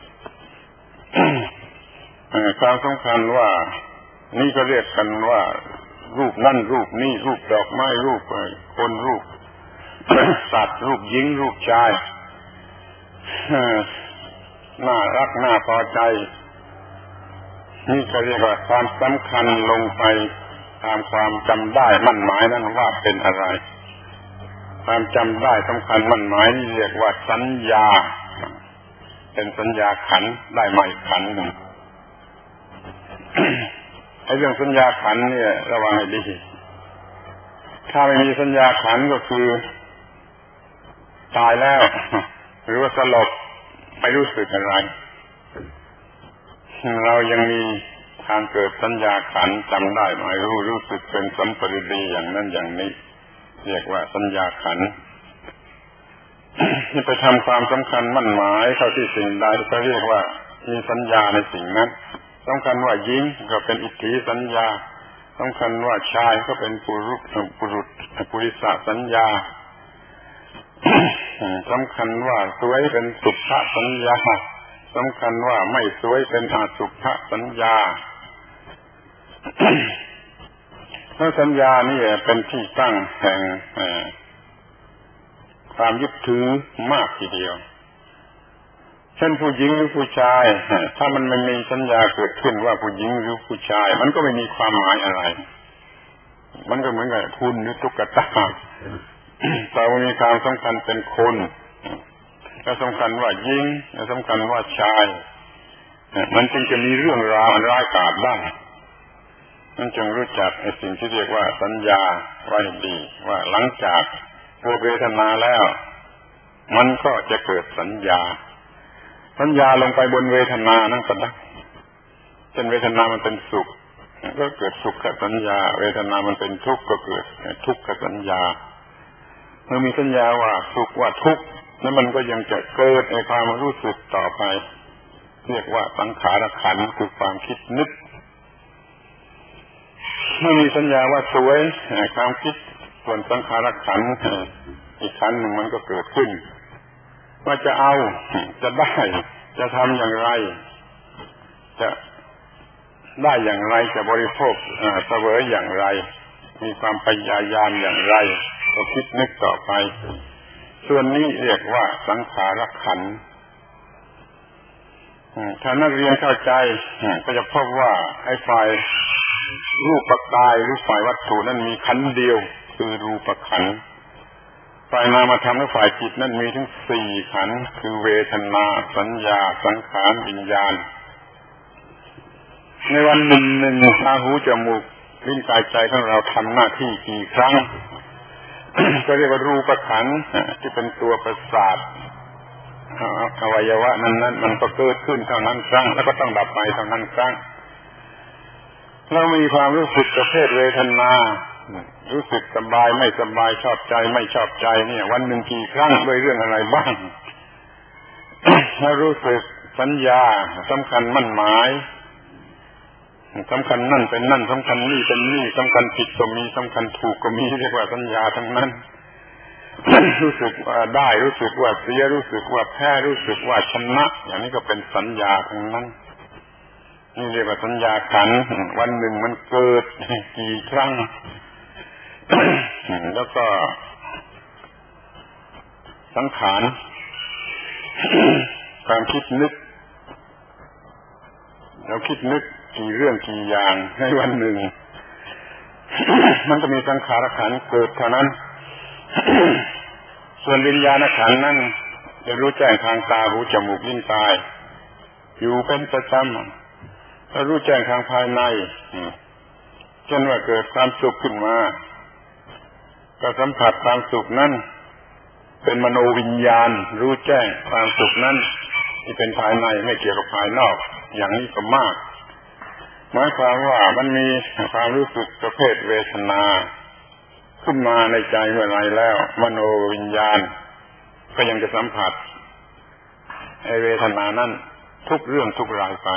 ความสำคัญว่านี่ก็เรียกกันว่ารูปนั่นรูปนี่รูปดอกไม้รูปคนรูปสัตว์รูปหญิงรูปชายน่ารักน่าพอใจนี่ก็เรียกว่าความสำคัญลงไปตามความจำได้มั่นหมายนั้นว่าเป็นอะไรความจำได้สำคัญมั่นหมายนี่เรียกว่าสัญญาเป็นสัญญาขันธ์ได้มาอีกขันธ์หนึ่งไอ้เรื่องสัญญาขันธ์เนี่ยระวังให้ดีถ้าไม่มีสัญญาขันธ์ก็คือตายแล้วหรือว่าสลบไม่รู้สึกอะไรเรายังมีทางเกิดสัญญาขันธ์จำได้หมายรู้รู้สึกเป็นสัมปริดีอย่างนั้นอย่างนี้เรียกว่าสัญญาขันธ์ที่ไปทำความสำคัญมั่นหมายเข้าที่สิ่งใดก็เรียกว่ามีสัญญาในสิ่งนั้นสำคัญว่าหญิงก็เป็นอิทธิสัญญาสำคัญว่าชายก็เป็นปุรุษปุรุษปุริสสัญญาสำคัญว่าสวยเป็นสุภสัญญาสำคัญว่าไม่สวยเป็นอสุภสัญญาเพราะสัญญานี่เป็นที่ตั้งแห่งความยึดถือมากทีเดียวเช่นผู้หญิงหรือผู้ชายถ้ามันไม่มีสัญญาเกิดขึ้นว่าผู้หญิงหรือผู้ชายมันก็ไม่มีความหมายอะไรมันก็เหมือนกับคุณหรือตุ๊กตาแต่ว่ามีความสำคัญเป็นคนและสำคัญว่าหญิงและสำคัญว่าชายมันจึงจะมีเรื่องราวอันร้ายกาจได้มันจึงรู้จักไอ้สิ่งที่เรียกว่าสัญญาไว้ดีว่าหลังจากเกิดเวทนาแล้วมันก็จะเกิดสัญญาสัญญาลงไปบนเวทนานั่นก็ได้เช่นเวทนามันเป็นสุขก็เกิดสุขสัญญาเวทนามันเป็นทุกข์ก็เกิดทุกขสัญญาเมื่อมีสัญญาว่าสุขว่าทุกข์แล้วมันก็ยังจะเกิดในความรู้สึกต่อไปเรียกว่าสังขารขันธ์คือความคิดนึกเมื่อมีสัญญาว่าสวยความคิดส่วนสังขารขันธ์อีกขันธ์หนึ่งมันก็เกิดขึ้นว่าจะเอาจะได้จะทำอย่างไรจะได้อย่างไรจะบริโภคเสวยอย่างไรมีความพยายามอย่างไรก็คิดนึกต่อไปส่วนนี้เรียกว่าสังขารขันธ์ถ้านักเรียนเข้าใจก็จะพบว่าไอ้ฝ่ายรูปกายหรือฝ่ายวัตถุนั้นมีขันธ์เดียวคือรูปขันธ์ฝ่ายนามธรรมและฝ่ายจิตนั้นมีถึงสี่ขันธ์คือเวทนาสัญญาสังขารวิญญาณในวันหนึ่งหนึ่งตาหูจมูกลิ้นกายใจของเราทำหน้าที่กี่ครั้ง ก็เรียกว่ารูปขันธ์ที่เป็นตัวประสาทอวัยวะนั้นนั้นมันก็เกิดขึ้นเท่านั้นครั้งแล้วก็ต้องดับไปเท่านั้นครั้งเรามีความรู้สึกประเภทเวทนารู้สึกสบายไม่สบายชอบใจไม่ชอบใจเนี่ยวันหนึ่งกี่ครั้งด้วยเรื่องอะไรบ้าง ถ้ารู้สึกสัญญาสำคัญมั่นหมายสำคัญนั่นเป็นนั่นสำคัญนี่เป็นนี่สำคัญผิดก็มีสำคัญถูกก็มีเรียกว่าสัญญาทั้งนั้น รู้สึกว่าได้รู้สึกว่าเสียรู้สึกว่าแพ้รู้สึกว่าชนะอย่างนี้ก็เป็นสัญญาทั้งนั้นนี่เรียกว่าสัญญาขันธ์วันหนึ่งมันเกิดกี่ครั้ง แล้วก็สังขาร ความคิดนึกเราคิดนึกกี่เรื่องกี่อย่างในวันหนึ่ง มันก็มีสังขารขันธ์เกิดเท่านั้น ส่วนวิญญาณขันธ์นั้นจะรู้แจ้งทางตาหูจมูกลิ้นกายอยู่เป็นประจำถ้ารู้แจ้งทางภายในเช่นว่าเกิดความสุขขึ้นมาก็สัมผัสความสุขนั้นเป็นมโนวิญญาณรู้แจ้งความสุขนั้นที่เป็นภายในไม่เกี่ยวกับภายนอกอย่างนี้ก็มากหมายความว่ามันมีความรู้สึกประเภทเวทนาขึ้นมาในใจเมื่อไรแล้วมโนวิญญาณก็ยังจะสัมผัสไอ้เวทนานั้นทุกเรื่องทุกรายไป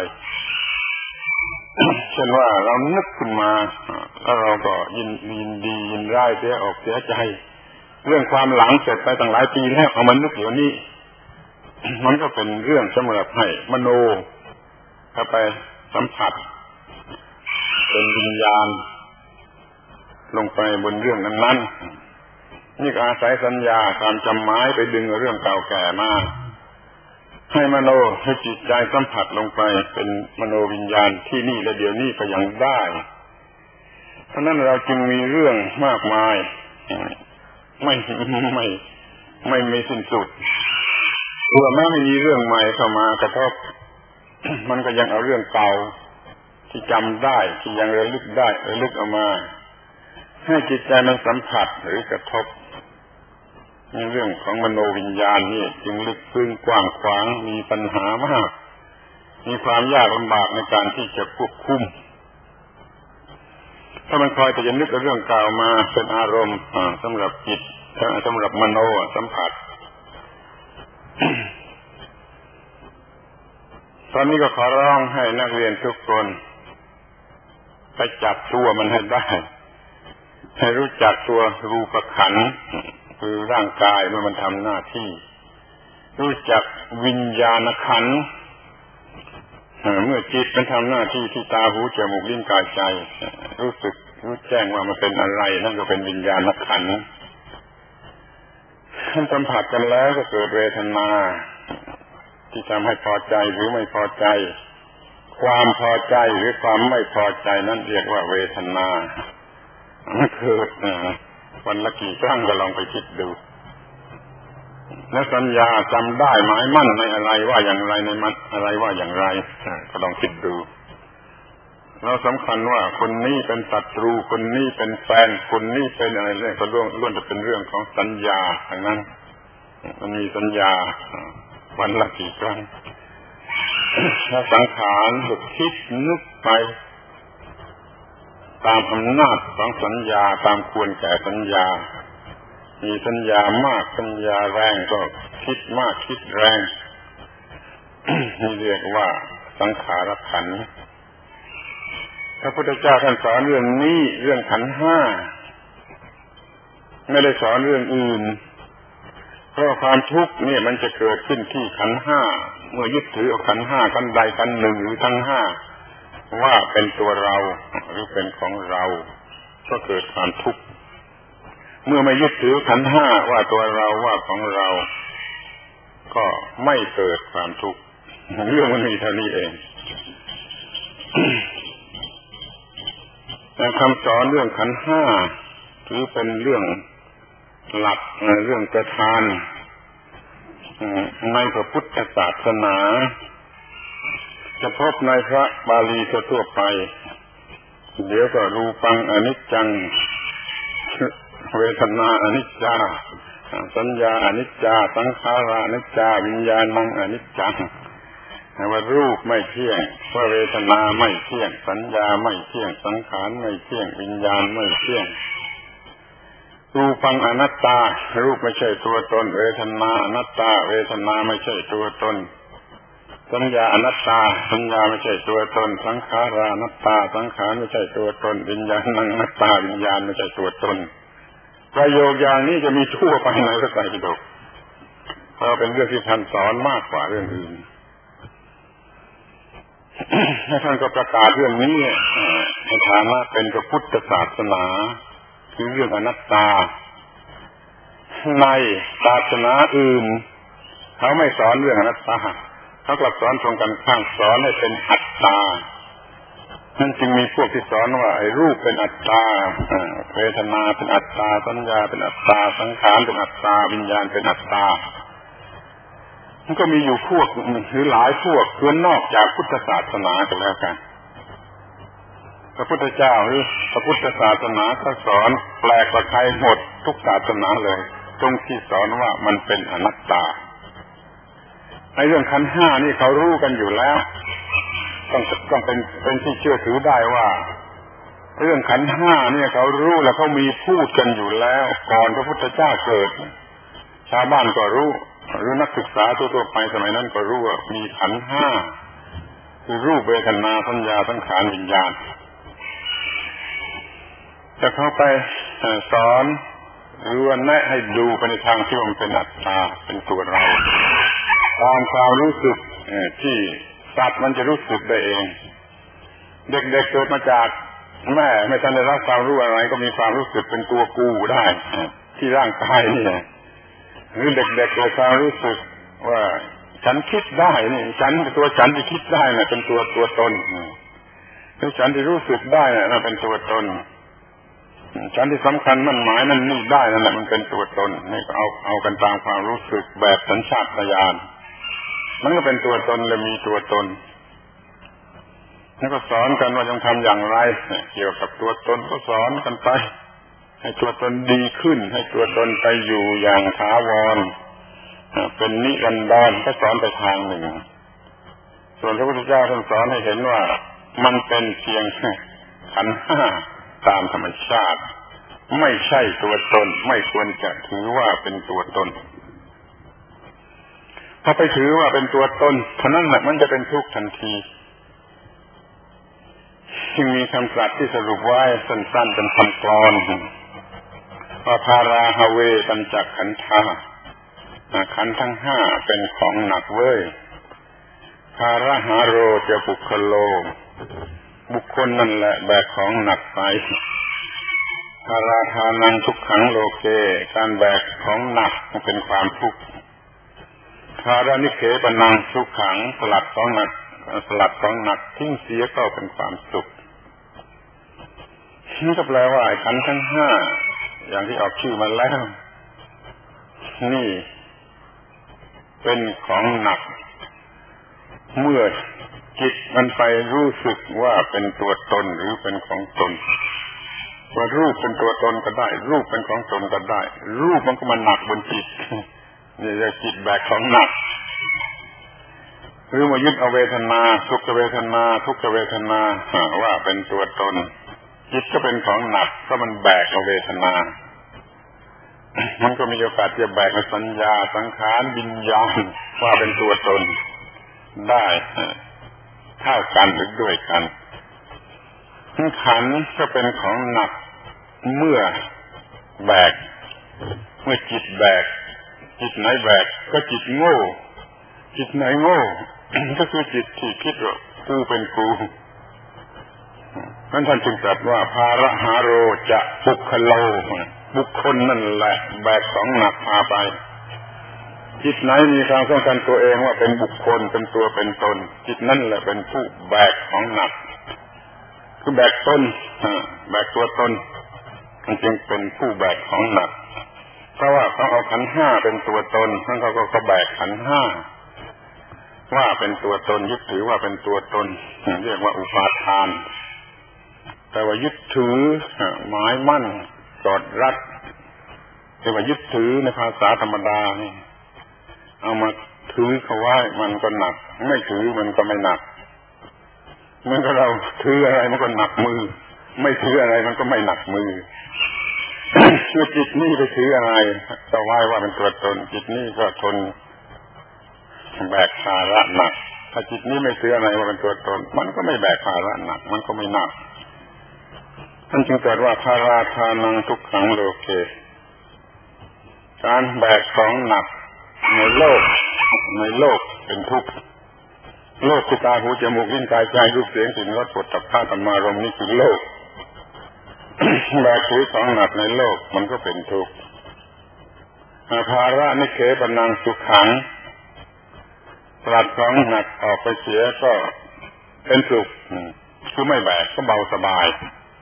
เช่นว่าเรานึกขึ้นมาแล้วเราก็ยินยินดียินร้ายเสียอกเสียใจเรื่องความหลังเสร็จไปตั้งหลายปีแล้วเอามันนึกเดี๋ยวนี้ มันก็เป็นเรื่องสำหรับให้มโนเข้าไปสัมผัสเป็นวิญญาณลงไปบนเรื่องนั้นๆนี่ก็อาศัยสัญญาความจำหมายไปดึงเรื่องเก่าแก่มาให้มโนให้จิตใจสัมผัสลงไปเป็นมโนวิญญาณที่นี่และเดี๋ยวนี้ก็ยังได้เพราะนั้นเราจึงมีเรื่องมากมายไม่ไม่ไม่ไม่สิ้นสุดเมื่อแม้ไม่มีเรื่องใหม่เข้ามากระทบ มันก็ยังเอาเรื่องเก่าที่จำได้ที่ยังระลึกได้ระลึกเอามาให้จิตใจมันสัมผัสหรือกระทบในเรื่องของมโนวิญญาณนี่จึงลึกซึ้งกว้างขวางมีปัญหามากมีความยากลำบากในการที่จะควบคุมถ้ามันคอยแต่จะนึกเรื่องเก่ามาเป็นอารมณ์สำหรับจิตสำหรับมโนสัมผัส ตอนนี้ก็ขอร้องให้นักเรียนทุกคนไปจับตัวมันให้ได้ให้รู้จักตัวรูปขันธ์คือร่างกายเมื่อมันทำหน้าที่รู้จักวิญญาณขันธ์เมื่อจิตมันทำหน้าที่ที่ตาหูจมูกลิ้นกายใจรู้สึกรู้แจ้งว่ามันเป็นอะไรนั่นก็เป็นวิญญาณขันธ์ท่านสัมผัสกันแล้วก็เกิดเวทนาที่ทำให้พอใจหรือไม่พอใจความพอใจหรือความไม่พอใจนั้นเรียกว่าเวทนามันเกิดวันละกี่ครั้งก็ลองไปคิดดูแล้วสัญญาจำได้หมายมั่นในอะไรว่าอย่างไรในมันอะไรว่าอย่างไรก็ลองคิดดูเราสำคัญว่าคนนี้เป็นศัตรูคนนี้เป็นแฟนคนนี้เป็นอะไรเรื่องก็ล้วนล้วนจะเป็นเรื่องของสัญญาทั้งนั้นมันมีสัญญาวันละกี่ครั้งถ้าสังขารหยุดคิดนึกไปตามอำนาจของสัญญาตามควรแก่สัญญามีสัญญามากสัญญาแรงก็คิดมากคิดแรงนี่เรียกว่าสังขารขันธ์พระพุทธเจ้าท่านสอนเรื่องนี้เรื่องขันธ์ห้าไม่ได้สอนเรื่องอื่นเพราะความทุกข์นี่มันจะเกิดขึ้นที่ขันธ์ห้าเมื่อยึดถือเอาขันธ์ห้าขันธ์ใดขันธ์หนึ่งหรือทั้งห้าว่าเป็นตัวเราหรือเป็นของเราก็เกิดความทุกข์เมื่อไม่ยึดถือขันธ์ห้าว่าตัวเราว่าของเราก็ไม่เกิดความทุกข์เรื่องมันมีเท่านี้เอง แต่คำสอนเรื่องขันธ์ห้าถือเป็นเรื่องหลักเรื่องประธานในพระพุทธศาสนาจะพบในพระบาลีทั่วไปเดี๋ยวก็รูปังอนิจจังเวทนาอนิจจาสัญญาอนิจจาสังขาราอนิจจาวิญญาณังอนิจจังว่ารูปไม่เที่ยงว่าเวทนาไม่เที่ยงสัญญาไม่เที่ยงสังขารไม่เที่ยงวิญญาณไม่เที่ยงรูปังอนัตตารูปไม่ใช่ตัวตนเวทนาอนัตตาเวทนาไม่ใช่ตัวตนสัญญาอนัตตาสัญญาไม่ใช่ตัวตนสังขารานัตตาสังขารไม่ใช่ตัวตนวิญญาณังอนัตตาวิญญาณไม่ใช่ตัวตนประโยคอย่างนี้จะมีทั่วไปในพระไตรปิฎกเพราะเป็นเรื่องที่ท่านสอนมากกว่าเรื่องอื่นท่านก็ประกาศเรื่องนี้ในฐานะเป็นพระพุทธศาสนาคือเรื่องอนัตตาในศาสนาอื่นเขาไม่สอนเรื่องอนัตตาเขากลับสอนตรงกันข้ามสอนให้เป็นอัตตานั่นจึงมีพวกที่สอนว่าไอ้รูปเป็นอัตตาเวทนาเป็นอัตตาสัญญาเป็นอัตตาสังขารเป็นอัตตาวิญญาณเป็นอัตตามันก็มีอยู่พวกหรือหลายพวกเกินนอกจากพุทธศาสนากันแล้วกันพระพุทธเจ้าหรือพระพุทธศาสนาก็สอนแปลกกว่าใครหมดทุกศาสนาเลยตรงที่สอนว่ามันเป็นอนัตตาในเรื่องขันธ์ห้านี่เขารู้กันอยู่แล้วต้องต้องเป็นเป็นที่เชื่อถือได้ว่าเรื่องขันธ์ห้าเนี่ยเขารู้แล้วเขามีพูดกันอยู่แล้วก่อนพระพุทธเจ้าเกิดชาวบ้านก็รู้หรือนักศึกษาทั่วๆไปสมัยนั้นก็รู้ว่ามีขันธ์ห้าคือรูปเวทนาสัญญาสังขารวิญญาณจะเข้าไปสอนหรือว่าแนะให้ดูไปในทางที่มันเป็นอัตตาเป็นตัวเราตามความรู้สึกที่สัตว์มันจะรู้สึกได้เองเด็กๆเกิดมาจากแม่ไม่ทันได้รับความรู้อะไรก็มีความรู้สึกเป็นตัวกูได้ที่ร่างกายนี่หรือเด็กๆเกิดความรู้สึกว่าฉันคิดได้นี่ฉันตัวฉันที่คิดได้น่ะเป็นตัวตัวตนตัวฉันที่รู้สึกได้น่ะเป็นตัวตนฉันที่สำคัญมั่นหมายนั่นนี่ได้นั่นแหละมันเป็นตัวตนนี่ก็เอาเอากันตามความรู้สึกแบบสัญชาตญาณมันก็เป็นตัวตนและมีตัวตนแล้วก็สอนกันว่าจงทำอย่างไรเกี่ยวกับตัวตนก็สอนกันไปให้ตัวตนดีขึ้นให้ตัวตนไปอยู่อย่างถาวรเป็นนิรันดรก็สอนไปทางหนึ่งส่วนพระพุทธเจ้าท่านสอนให้เห็นว่ามันเป็นเพียงขันธ์ห้าตามธรรมชาติไม่ใช่ตัวตนไม่ควรจะถือว่าเป็นตัวตนถ้าไปถือว่าเป็นตัวตนเท่านั้นแหละมันจะเป็นทุกข์ทันทีจึงมีคำตรัสที่สรุปไว้สั้นๆเป็นคำกลอนว่าภาราฮาเวปัญจขันธาขันธ์ทั้งห้าเป็นของหนักเว้ยภาระหาโรเจปุคโลบุคคลนั่นแหละแบกของหนักไปภาราทานังทุกขังโลเกการแบกของหนักเป็นความทุกข์ภารานิเขปนังทุกขังสลัดของหนักสลัดของหนักทิ้งเสียก็เป็นความสุขนี่ก็แปลว่าขันธ์ทั้งห้าอย่างที่ออกชื่อมาแล้วนี่เป็นของหนักเมื่อจิตมันไปรู้สึกว่าเป็นตัวตนหรือเป็นของตนว่ารูปเป็นตัวตนก็ได้รูปเป็นของตนก็ได้รูปมันก็มาหนักบนจิตนี่เรียกจิตแบกของหนักหรือมายึดเอาเวทนาสุขเวทนาทุกขเวทนาว่าเป็นตัวตนจิตก็เป็นของหนักเพราะมันแบกเอาเวทนามันก็มีโอกาสจะแบกเอาสัญญาสังขารวิญญาณว่าเป็นตัวตนได้เท่ากันหรือด้วยกันขันธ์ก็เป็นของหนักเมื่อแบกเมื่อจิตแบกจิตไหนแบกก็จิตโง่จิตไหนโง่ ก็คือจิตที่คิดว่ากูเป็นกูนั้นท่านจึงตรัสว่าภาระหาโรจะปุคโลบุคคลนั่นแหละแบกของหนักพาไปจิตไหนมีความสำคัญตัวเองว่าเป็นบุคคลเป็นตัวเป็นตนจิตนั่นแหละเป็นผู้แบกของหนักคือแบกตนแบกตัวตนมันจึงเป็นผู้แบกของหนักเพราะว่าเขาเอาขันธ์ห้าเป็นตัวตนนั่นเขาก็แบกขันธ์ห้าว่าเป็นตัวตนยึดถือว่าเป็นตัวตนเรียกว่าอุปาทานแต่ว่ายึดถือหมายมั่นกอดรัดเรียกว่ายึดถือในภาษาธรรมดานี่เอามาถือเขาไว้มันก็หนักไม่ถือมันก็ไม่หนักเมื่อเราถืออะไรมันก็หนักมือไม่ถืออะไรมันก็ไม่หนักมือคือจิตนี่ไปถืออะไรจะไหว้ว่าเป็นตัวตนจิตนี่ก็ทนแบกภาระหนักถ้าจิตนี้ไม่ถืออะไรว่าเป็นตัวตนมันก็ไม่แบกภาระหนักมันก็ไม่หนักท่านจึงตรัสว่าภาราทานังทุกขังโลเกการแบกของหนักในโลกในโลกเป็นทุกข์โลกคือตาหูจมูกลิ้นกายใจรูปเสียงกลิ่นรสผลตับผ้าธรรมารมณ์นี่คือโลก แบกถือของหนักในโลกมันก็เป็นทุกข์ภาระนิเคปนังสุขังปลัดของหนักออกไปเสียก็เป็นสุขคือไม่แบกก็เบาสบาย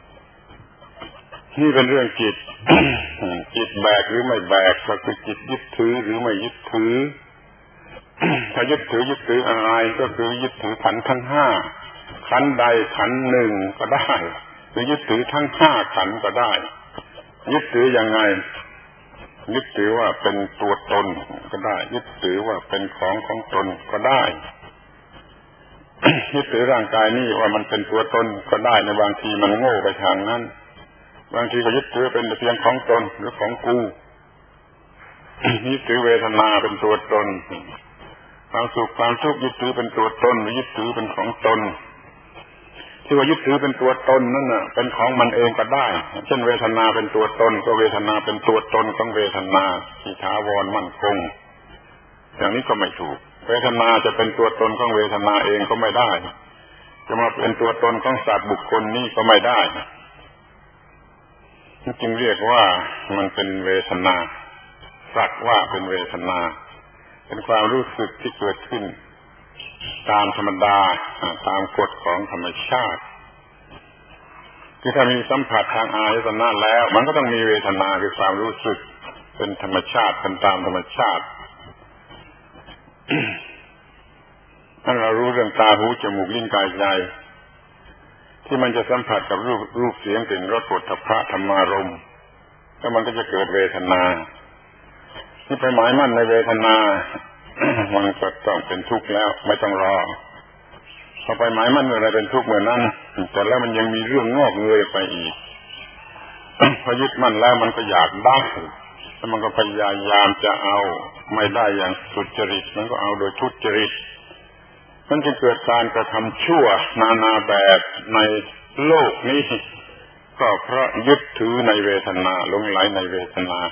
นี่เป็นเรื่องจิต จิตแบกหรือไม่แบกก็คือจิตยึดถือหรือไม่ยึดถือ ถ้ายึดถือยึดถืออะไรก็คือยึดถือขันธ์ทั้งห้าขันธ์ใดขันธ์หนึ่งก็ได้หรือยึดถือทั้งห้าขันธ์ก็ได้ยึดถือยังไงยึดถือว่าเป็นตัวตนก็ได้ยึดถือว่าเป็นของของตนก็ได้ ยึดถือร่างกายนี่ว่ามันเป็นตัวตนก็ได้ในบางทีมันโง่ไปทางนั้นบางทีก็ยึดถือเป็นเพียงของตนหรือของกู ยึดถือเวทนาเป็นตัวตนความสุขความทุกข์ยึดถือเป็นตัวตนหรือยึดถือเป็นของตนที่ว่ายึดถือเป็นตัวตนนั่นน่ะเป็นของมันเองก็ได้เช่นเวทนาเป็นตัวตนก็เวทนาเป็นตัวตนของเวทนาที่ถาวรมั่นคงอย่างนี้ก็ไม่ถูกเวทนาจะเป็นตัวตนของเวทนาเองก็ไม่ได้จะมาเป็นตัวตนของสัตว์บุคคลนี่ก็ไม่ได้จึงเรียกว่ามันเป็นเวทนาสักว่าเป็นเวทนาเป็นความรู้สึกที่เกิดขึ้นตามธรรมดาตามกฎของธรรมชาติที่ถ้ามีสัมผัสทางอายตนะแล้วมันก็ต้องมีเวทนาคือความรู้สึกเป็นธรรมชาติเป็นตามธรรมชาติ ถ้าเรารู้เรื่องตาหูจมูกลิ้นกายใจที่มันจะสัมผัสกับรูปรูปเสียงกลิ่นรสโผฏฐัพพะธรรมารมณ์แล้วมันก็จะเกิดเวทนาที่ไปหมายมั่นในเวทนา มันก็ต้องเป็นทุกข์แล้วไม่ต้องรอพอไปหมายมั่นอะไรเป็นทุกข์เหมือนนั้นแต่แล้วมันยังมีเรื่องงอกเงยไปอีก พอยึดมั่นแล้วมันก็อยากได้แล้วมันก็พยายามจะเอาไม่ได้อย่างสุจริตมันก็เอาโดยทุจริตมันจึงเกิดการกระทำชั่วนานาแบบในโลกนี้ก็เพราะยึดถือในเวทนาหลงไหลในเวทนา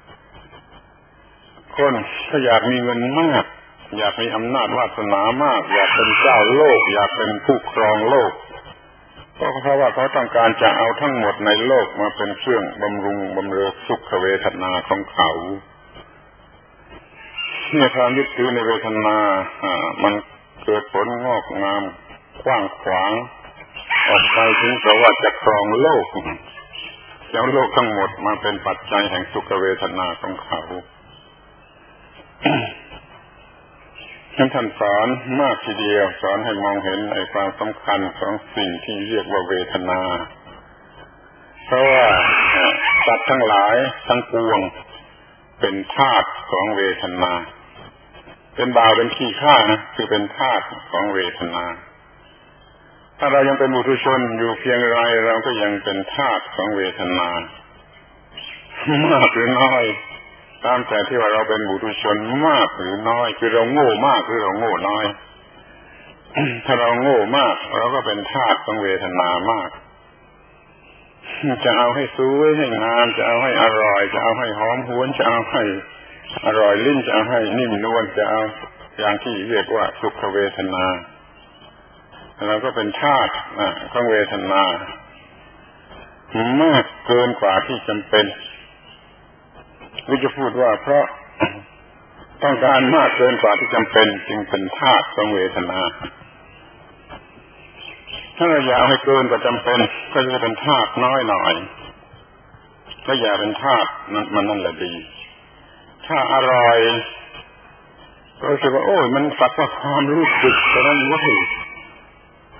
คนถ้าอยากมีเงินมากอยากมีอำนาจวาสนามากอยากเป็นเจ้าโลกอยากเป็นผู้ครองโลกก็เพราะว่าเขาต้องการจะเอาทั้งหมดในโลกมาเป็นเครื่องบำรุงบำเรอสุขเวทนาของเขาเนี่ยความยึดถือในเวทนาอ่ามันเกิดผลงอกงามกว้างขวางออกไปถึงกับว่าจะครองโลกจะเอาโลกทั้งหมดมาเป็นปัจจัยแห่งสุขเวทนาของเขาท่านสอนมากทีเดียวสอนให้มองเห็นในความสำคัญของสิ่งที่เรียกว่าเวทนาเพราะว่าสัตว์ทั้งหลายทั้งปวงเป็นธาตุของเวทนาเป็นบ่าวเป็นขี้ข้านะคือเป็นธาตุของเวทนาถ้าเรายังเป็นบุตุชนอยู่เพียงไรเราก็ยังเป็นธาตุของเวทนามากหรือน้อยตามแต่ที่ว่าเราเป็นบุตุชนมากหรือน้อยคือเราโง่มากหรือเราโง่น้อย ถ้าเราโง่มากเราก็เป็นทาสของเวทนามากจะเอาให้สวยให้งามจะเอาให้อร่อยจะเอาให้หอมหวนจะเอาให้อร่อยลิ้นจะเอาให้นิ่มนวลจะเอาอย่างที่เรียกว่าสุขเวทนาเราก็เป็นทาสของเวทนามากเกินกว่าที่จำเป็นวิจะพูดว่าเพราะต้องการมากเกินกว่าที่จำเป็นจึงเป็นธาตุของเวทนาถ้าเราอยากให้เกินกว่าจำเป็นก็จะเป็นธาตุน้อยหน่อยถ้าอยากเป็นธาตุนั้นมันนั่นแหละดีถ้าอร่อยก็รู้สึกว่าโอ้ยมันสักว่าความรู้สึกแต่นั้นว่า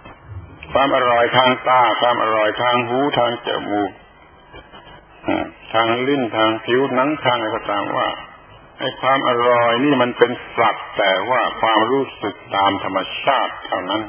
ความอร่อยทางตาความอร่อยทางหูทางจมูกทางลิ้นทางผิวหนังทางอะไรก็ตามว่าไอ้ความอร่อยนี่มันเป็นสักแต่ว่าความรู้สึกตามธรรมชาติเท่านั้น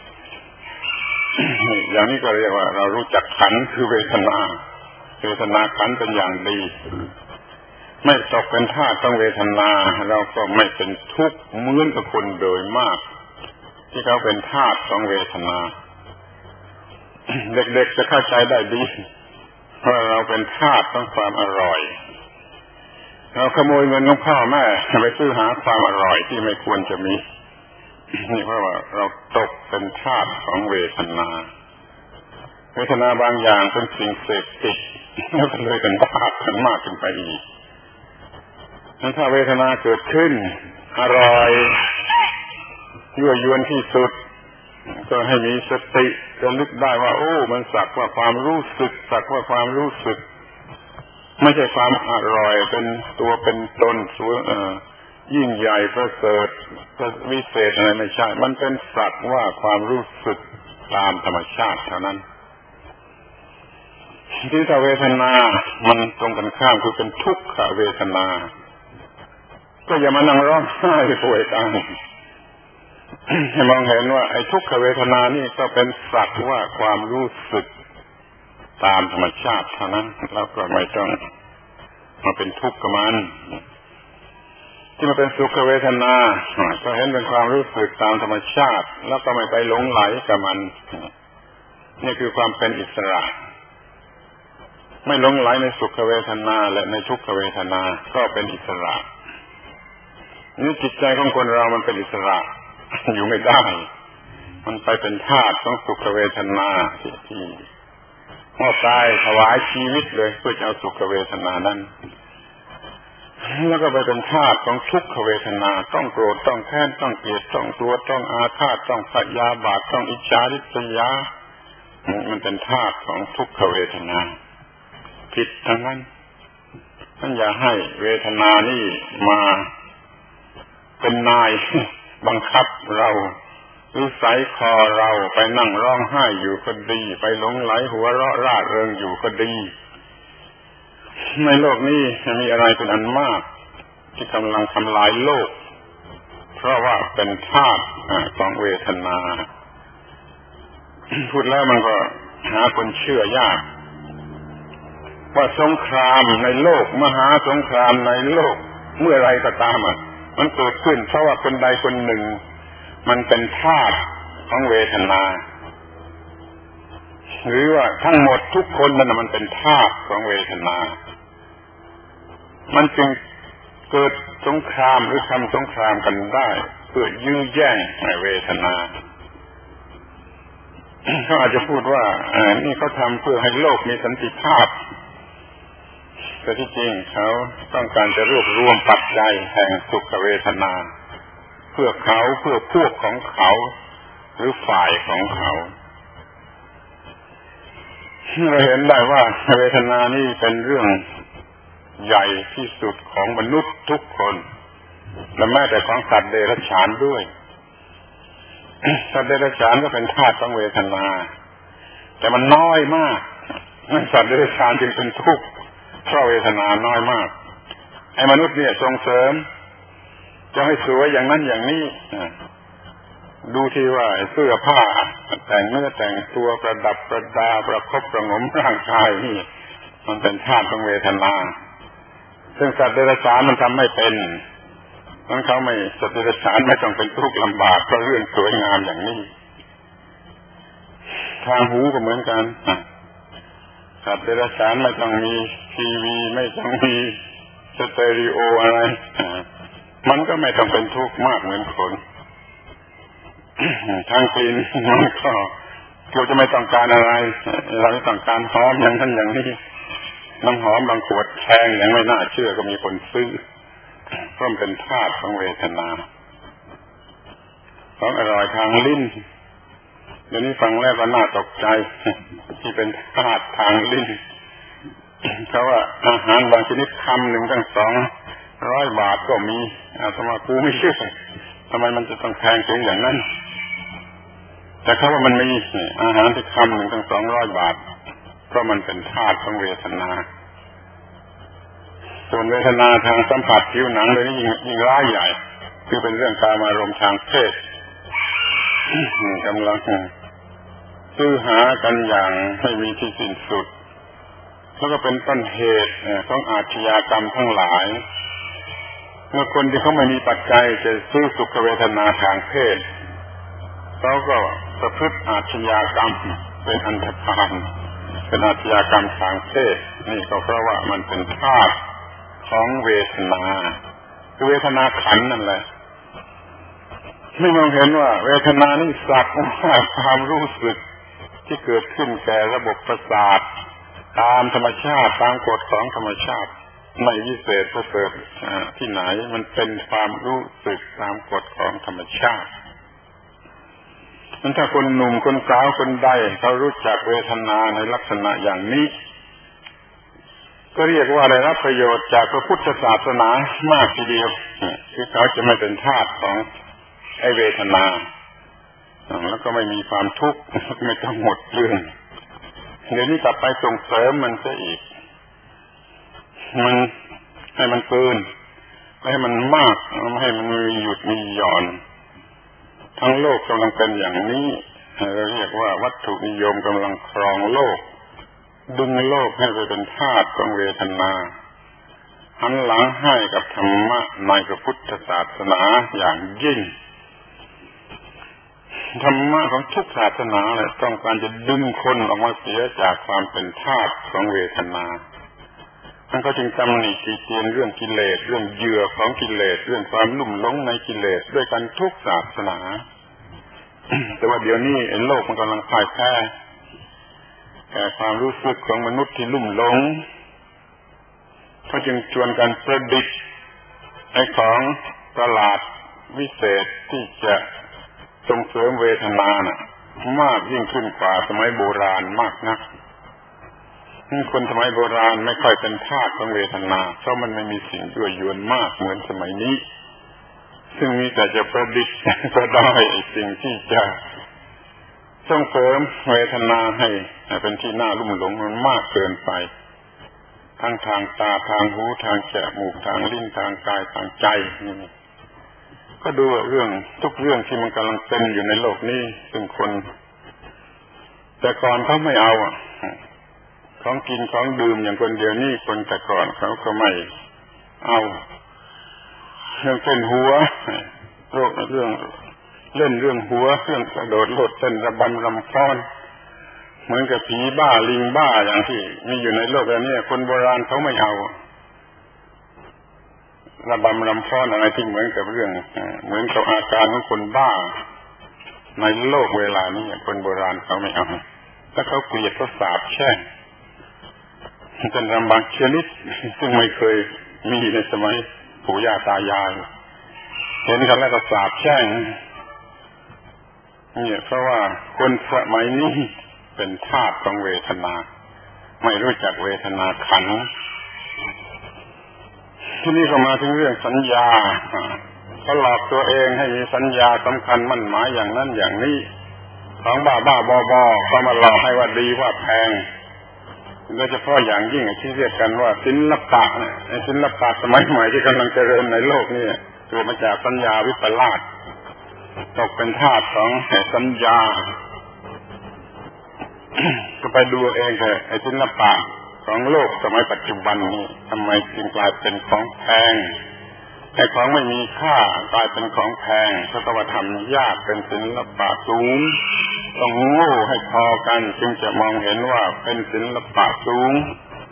อย่างนี้ก็เรียกว่าเรารู้จักขันธ์คือเวทนาเวทนาขันธ์เป็นอย่างดีไม่ตกเป็นทาสของเวทนาเราก็ไม่เป็นทุกข์เหมือนกับคนโดยมากที่เขาเป็นทาสของเวทนาเด็กๆจะเข้าใจได้ดีว่าเราเป็นทาสของความอร่อยเราขโมยเงินของพ่อแม่ไปซื้อหาความอร่อยที่ไม่ควรจะมีนี่เพราะว่าเราตกเป็นทาสของเวทนาเวทนาบางอย่างเป็นสิ่งเสพติดแล้วก็เลยเป็นทาสกันมากขึ้นไปอีกถ้าเวทนาเกิดขึ้นอร่อยยั่วยวนที่สุดก็ให้มีสติระลึกได้ว่าโอ้มันสักว่าความรู้สึกสักว่าความรู้สึกไม่ใช่ความอร่อยเป็นตัวเป็นตนสวยเอ่อยิ่งใหญ่ประเสริฐวิเศษอะไรไม่ใช่มันเป็นสักว่าความรู้สึกตามธรรมชาติเท่านั้นที่ถ้าเวทนามันตรงกันข้ามคือเป็นทุกขเวทนาก็อย่ามานั่งร้องไห้ป่วยกันให้มองเห็นว่าไอ้ทุกขเวทนานี่ก็เป็นสักว่าความรู้สึกตามธรรมชาติเท่านั้นแล้วก็ไม่ต้องมาเป็นทุกข์กับมันที่มาเป็นสุขเวทนาก็เห็นเป็นความรู้สึกตามธรรมชาติแล้วก็ไม่ไปหลงไหลกับมันนี่คือความเป็นอิสระไม่หลงไหลในสุขเวทนาและในทุกขเวทนาก็เป็นอิสระนี่จิตใจของคนเรามันเป็นอิสระอยู่ไม่ได้มันไปเป็นทาสของสุขเวทนาที่มอบกายถวายชีวิตเลยเพื่อจะเอาสุขเวทนานั้นแล้วก็ไปเป็นทาสของทุกขเวทนาต้องโกรธต้องแค้นต้องเกลียดต้องกลัวต้องอาฆาตต้องพยาบาทต้องอิจฉาริษยามันเป็นทาสของทุกขเวทนาผิดทั้งนั้นท่านอย่าให้เวทนานี่มาเป็นนายบังคับเราหรือใส่คอเราไปนั่งร้องไห้อยู่ก็ดีไปหลงไหลหัวเราะร่าเริงอยู่ก็ดีในโลกนี้มีอะไรเป็นอันมากที่กำลังทำลายโลกเพราะว่าเป็นทาสของเวทนาพูดแล้วมันก็หาคนเชื่อยากว่าสงครามในโลกมหาสงครามในโลกเมื่อไรก็ตามอ่ะมันเกิดขึ้นเพราะว่าคนใดคนหนึ่งมันเป็นทาสของเวทนาหรือว่าทั้งหมดทุกคนนั่นมันเป็นทาสของเวทนามันจึงเกิดสงครามหรือทำสงครามกันได้เพื่อยื้อแย่งเวทนาเขาอาจจะพูดว่าอ่านี่เขาทำเพื่อให้โลกมีสันติภาพแต่ที่จริงเขาต้องการจะรวบรวมปัจจัยแห่งสุขเวทนาเพื่อเขาเพื่อพวกของเขาหรือฝ่ายของเขาเราเห็นได้ว่าเวทนานี่เป็นเรื่องใหญ่ที่สุดของมนุษย์ทุกคนและแม้แต่ของสัตว์เดรัจฉานด้วยสัตว์เดรัจฉานก็เป็นธาตุของเวทนาแต่มันน้อยมากสัตว์เดรัจฉานจึงเป็นทุกข์เพราะเวทนาน้อยมากไอ้มนุษย์เนี่ยส่งเสริมจะให้สวยอย่างนั้นอย่างนี้ดูที่ว่าเสื้อผ้าแต่งเนื้อแต่งตัวประดับประดาประคบประงมร่างกายนี่มันเป็นธาตุของเวทนาซึ่งสัตว์เดรัจฉานมันทำไม่เป็นเพราะเขาไม่สัตว์เดรัจฉานไม่ต้องเป็นทุกข์ลำบากเพราะเรื่องสวยงามอย่างนี้ทางหูก็เหมือนกันสัตว์เดรัจฉานไม่ต้องมีทีวีไม่ต้องมีสเตอริโออะไรมันก็ไม่ต้องเป็นทุกข์มากเหมือนคนทางกลิ่นมันก็เราจะไม่ต้องการอะไรเราไม่ต้องการหอมอย่างนั้นอย่างนี้น้ำหอมบางขวดแพงอย่างไม่น่าเชื่อก็มีคนซื้อเพราะมันเป็นธาตุของเวทนาของอร่อยทางลิ้นเดี๋ยวนี้ฟังแล้วก็น่าตกใจที่เป็นธาตุทางลิ้นเพราะว่าอาหารบางชนิดคำหนึ่งตั้งสองร้อยบาทก็มีอาตมากูไม่เชื่อทำไมมันจะต้องแพงถึงอย่างนั้นแต่เขาว่ามันมีอาหารที่คำหนึ่งตั้งสองร้อยบาทเพราะมันเป็นธาตุของเวทนาส่วนเวทนาทางสัมผัสผิวหนังเลยนี่ยิ่งยิ่งร้ายใหญ่คือเป็นเรื่องการอารมณ์ทางเพศกำลังซื้อหากันอย่างไม่มีที่สิ้นสุดแล้วก็เป็นต้นเหตุของอาชญากรรมทั้งหลายเมื่อคนที่เขาไม่มีปัจจัยจะซื้อสุขเวทนาทางเพศเขาก็ประพฤติอาชญากรรมเป็นอันธพาลเป็นอาชญากรรมทางเพศนี่ก็เพราะว่ามันเป็นธาตุของเวทนาคือเวทนาขันธ์นั่นแหละไม่มองเห็นว่าเวทนานี่สักว่าความรู้สึกที่เกิดขึ้นแก่ระบบประสาทตามธรรมชาติตามกฎของธรรมชาติไม่วิเศษประเสริฐที่ไหนมันเป็นความรู้สึกตามกฎของธรรมชาตินั้นถ้าคนหนุ่มคนสาวคนใดเขารู้จักเวทนาในลักษณะอย่างนี้ก็เรียกว่าได้รับประโยชน์จากพระพุทธศาสนามากทีเดียวคือเขาจะไม่เป็นทาสของไอ้เวทนาแล้วก็ไม่มีความทุกข์ไม่ต้องหมดเรื่องเดี๋ยวนี้กลับไปส่งเสริมมันซะอีกมันให้มันเกินไม่ให้มันมากไม่ให้มันมีหยุดมีหย่อนทั้งโลกกำลังเป็นอย่างนี้เราเรียกว่าวัตถุนิยมกำลังครองโลกดึงโลกให้ไปเป็นทาสของเวทนาหันหลังให้กับธรรมะในพระพุทธศาสนาอย่างยิ่งธรรมะของทุกศาสนาเลยต้องการจะดึงคนออกมาเสียจากความเป็นทาสของเวทนามันก็จึงตำหนิตีเตียนเรื่องกิเลสเรื่องเหยื่อของกิเลสเรื่องความลุ่มหลงในกิเลสด้วยกันทุกศาสนา แต่ว่าเดี๋ยวนี้ไอ้โลกมันกำลังพ่ายแพ้แก่ความรู้สึกของมนุษย์ที่ลุ่มหลงเขาจึงชวนกันประดิษฐ์ไอ้ของประหลาดวิเศษที่จะส่งเสริมเวทนาน่ะมากยิ่งขึ้นกว่าสมัยโบราณมากนักคนสมัยโบราณไม่ค่อยเป็นทาสของเวทนาเพราะมันไม่มีสิ่งยั่วยวนมากเหมือนสมัยนี้ซึ่งมีแต่จะประดิษฐ์ก็ได้สิ่งที่จะส่งเสริมเวทนาให้เป็นที่น่าลุ่มหลงมันมากเกินไปทั้งทางตาทางหูทางจมูกทางลิ้นทางกายทางใจนี่ก็ดูเรื่องทุกเรื่องที่มันกำลังเป็นอยู่ในโลกนี้ซึ่งคนแต่ก่อนเขาไม่เอาอ่ะของกินของดื่มอย่างคนเดียวนี่คนแต่ก่อนเขาก็ไม่เอาเรื่องเต้นหัวโรคเรื่องเล่นเรื่องหัวเรื่องกระโดดโลดเต้นระบำรำฟ้อนเหมือนกับผีบ้าลิงบ้าอย่างที่มีอยู่ในโลกนี้คนโบราณเขาไม่เอาระบำรำฟ้อนอะไรที่เหมือนกับเรื่องเหมือนกับอาการของคนบ้าในโลกเวลานี้คนโบราณเขาไม่เอาถ้าเขาเกลียดเขาสาปแช่งเป็นรำบางชนิดซึ่งไม่เคยมีในสมัยปู่ย่าตายายเห็นกันแล้วก็สาปแช่งเนี่ยเพราะว่าคนสมัยนี้เป็นทาสของเวทนาไม่รู้จักเวทนาขันธ์ที่นี่ก็มาถึงเรื่องสัญญาเขาหลอกตัวเองให้มีสัญญาสำคัญมั่นหมายอย่างนั้นอย่างนี้ของบ้าบ้าบอบอเขามาหลอกให้ว่าดีว่าแพงโดยเฉพาะอย่างยิ่งที่เรียกกันว่าศิลปะเนี่ยศิลปะสมัยใหม่ที่กำลังเจริญในโลกนี่เกิดมาจากสัญญาวิปลาสตกเป็นทาสของสัญญา ก็ไปดูเองเถอะไอ้ศิลปะของโลกสมัยปัจจุบันนี้ทำไมจึงกลายเป็นของแพงไอ้ของไม่มีค่ากลายเป็นของแพงเพราะว่าทำยากเป็นศิลปะสูงต้องโง่ให้พอกันจึงจะมองเห็นว่าเป็นศิลปะสูง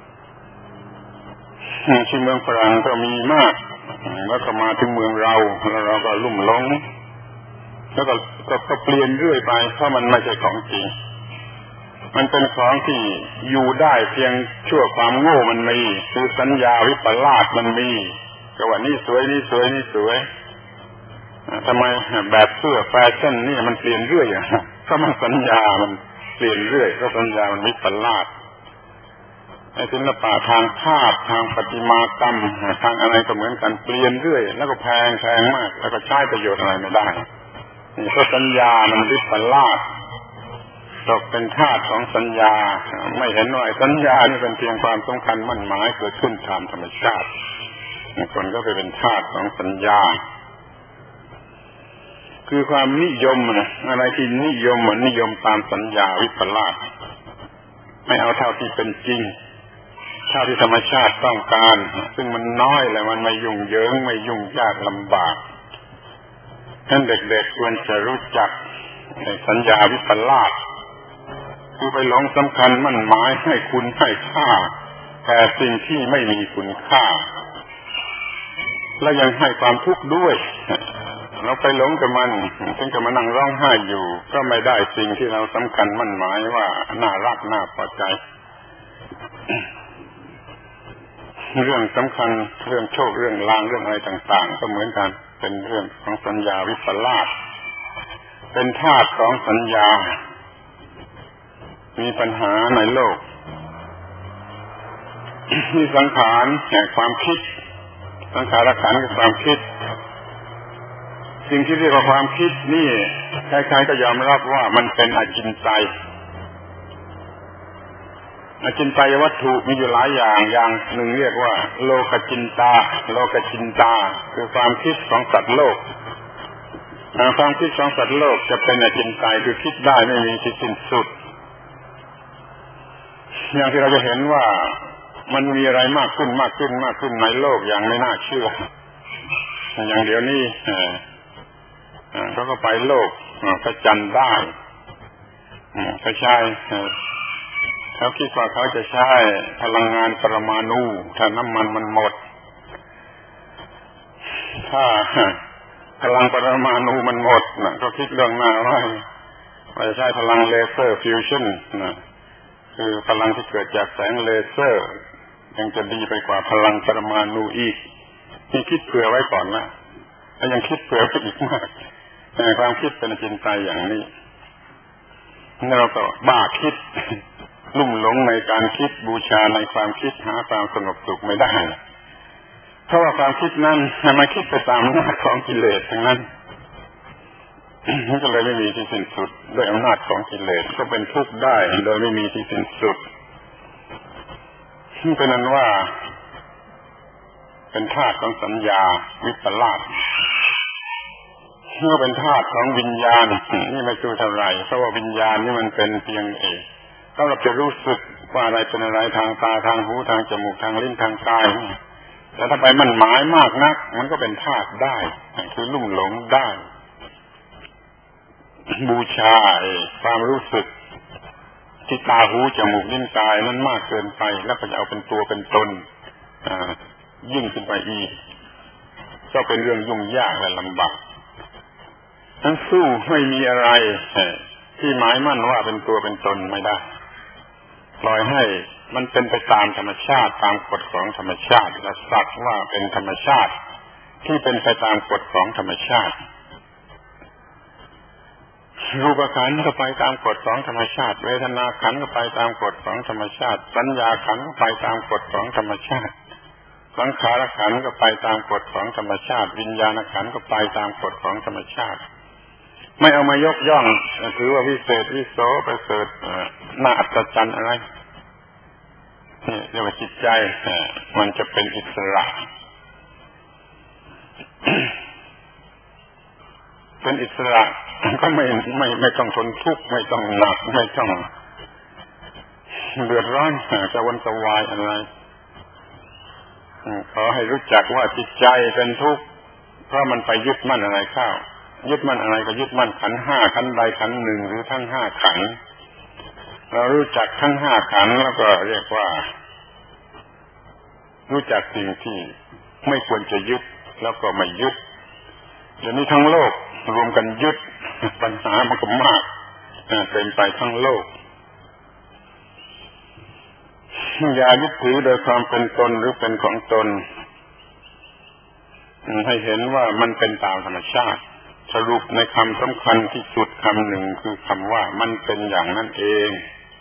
ที่เมืองฝรั่งก็มีมากแล้วก็มาถึงเมืองเราแล้วเราก็ลุ่มหลงแล้วก็ก็เปลี่ยนเรื่อยไปเพราะมันไม่ใช่ของจริงมันเป็นของที่อยู่ได้เพียงชั่วความโง่มันมีคือสัญญาวิปลาสมันมีก็ว่านี่สวยนี่สวยนี่สวยทำไมแบบเสื้อแฟชั่นนี่มันเปลี่ยนเรื่อยอ่ะเพราะมันสัญญามันเปลี่ยนเรื่อยเพราะสัญญามันวิปลาสไอ้ศิลปะทางภาพทางประติมากรรมทางอะไรก็เหมือนกันเปลี่ยนเรื่อยแล้วก็แพงแพงมากแล้วก็ใช้ประโยชน์อะไรไม่ได้นี่เพราะสัญญามันวิปลาสตกเป็นทาสของสัญญาไม่เห็นว่าสัญญานี่เป็นเพียงความสำคัญมั่นหมายเกิดขึ้นตามธรรมชาติคนก็ไปเป็นทาสของสัญญาคือความนิยมนะอะไรที่นิยมมันนิยมตามสัญญาวิปลาสไม่เอาเท่าที่เป็นจริงเท่าที่ธรรมชาติต้องการซึ่งมันน้อยและมันไม่ยุ่งเหยิงไม่ยุ่งยากลำบากฉะนั้นเด็กๆควรจะรู้จักในสัญญาวิปลาสคือไปหลงสำคัญมั่นหมายให้คุณให้ค่าแต่สิ่งที่ไม่มีคุณค่าและยังให้ความทุกข์ด้วยเราไปหลงกับมันถึงจะมานั่งร้องไห้อยู่ก็ไม่ได้สิ่งที่เราสำคัญมั่นหมายว่าน่ารักน่าพอใจเรื่องสำคัญเรื่องโชคเรื่องลางเรื่องอะไรต่างๆก็เหมือนกันเป็นเรื่องของสัญญาวิปลาสเป็นธาตุของสัญญามีปัญหาในโลกมีสังขารแห่งความคิดสังขารขันธ์คือความคิดสิ่งที่เรียกว่าความคิดนี่ใครๆก็ยอมรับว่ามันเป็นอจินไตยอจินไตยวัตถุมีอยู่หลายอย่างอย่างหนึ่งเรียกว่าโลกจินตาโลกจินตาคือความคิดของสัตว์โลกความคิดของสัตว์โลกจะเป็นอจินไตยคือคิดได้ไม่มีที่สิ้นสุดอย่างที่เราจะเห็นว่ามันมีอะไรมากขึ้นมากขึ้นมากขึ้นในโลกอย่างไม่น่าเชื่ออย่างเดี๋ยวนี้เขาก็ไปโลกพระจันทร์ได้เขาใช้เขาคิดว่าเขาจะใช้พลังงานปรมาณูถ้าน้ำมันมันหมดถ้าพลังปรมาณูมันหมดนะก็คิดเรื่องหน้าว่าจะใช้พลังเลเซอร์ฟิวชั่นนะคือพลังที่เกิดจากแสงเลเซอร์ยังจะดีไปกว่าพลังปรมาณูอีกนี่คิดเผื่อไว้ก่อนนะแล้วยังคิดเผื่อไปอีกมากความคิดเป็นจินตายอย่างนี้เราก็บ้าคิดลุ่มหลงในการคิดบูชาในความคิดหาความสงบสุขไม่ได้เพราะว่าความคิดนั้นมันคิดไปตามอำนาจของกิเลสทั้งนั้นมันก็เลยไม่มีที่สิ้นสุดด้วยอำนาจของกิเลสก็เป็นทุกข์ได้โดยไม่มีที่สิ้นสุดเป็นนั้นว่าเป็นธาตุของสัญญาวิปลาสเมื่อเป็นธาตุของวิญญาณนี่ไม่รู้เท่าไหร่เพราะว่าวิญญาณนี่มันเป็นเพียงเอกถ้าเราจะรู้สึกว่าอะไรเป็นอะไรทางตาทางหูทางจมูกทางลิ้นทางกายแต่ถ้าไปมั่นหมายมากนักมันก็เป็นธาตุได้คือลุ่มหลงได้บูชาความรู้สึกที่ตาหูจมูกลิ้นกายนั้นมากเกินไปแล้วก็จะเอาเป็นตัวเป็นตนยิ่งขึ้นไปอีกก็เป็นเรื่องยุ่งยากและลำบากทั้งสู้ไม่มีอะไรที่หมายมั่นว่าเป็นตัวเป็นตนไม่ได้ปล่อยให้มันเป็นไปตามธรรมชาติตามกฎของธรรมชาติและสักว่าเป็นธรรมชาติที่เป็นไปตามกฎของธรรมชาติรูปขันธ์ก็ไปตามกฎของธรรมชาติเวทนาขันธ์ก็ไปตามกฎของธรรมชาติสัญญาขันธ์ก็ไปตามกฎของธรรมชาติสังขารขันธ์ก็ไปตามกฎของธรรมชาติวิญญาณขันธ์ก็ไปตามกฎของธรรมชาติไม่เอามายกย่องถือว่าวิเศษวิโสประเสริฐน่าอัศจรรย์อะไรนี่เรียกว่าจิตใจมันจะเป็นอิสระเป็นอิสระก็ไม่ไม่ไม่ต้องทนทุกข์ไม่ต้องหนักไม่ต้องเดือดร้อนจะวนสวายอะไรขอให้รู้จักว่าจิตใจเป็นทุกข์เพราะมันไปยึดมั่นอะไรเข้ายึดมั่นอะไรก็ยึดมั่นขันธ์ห้าขันธ์ใดขันธ์หนึ่งหรือทั้งห้าขันธ์เรารู้จักทั้งห้าขันธ์แล้วก็เรียกว่ารู้จักสิ่งที่ไม่ควรจะยึดแล้วก็ไม่ยึดเดี๋ยวนี้ทั้งโลกรวมกันยึดปัญหามันก็มากเป็นไปทั้งโลกอย่ายึดถือโดยความเป็นตนหรือเป็นของตนให้เห็นว่ามันเป็นตามธรรมชาติสรุปในคำสำคัญที่สุดคำหนึ่งคือคำว่ามันเป็นอย่างนั้นเอง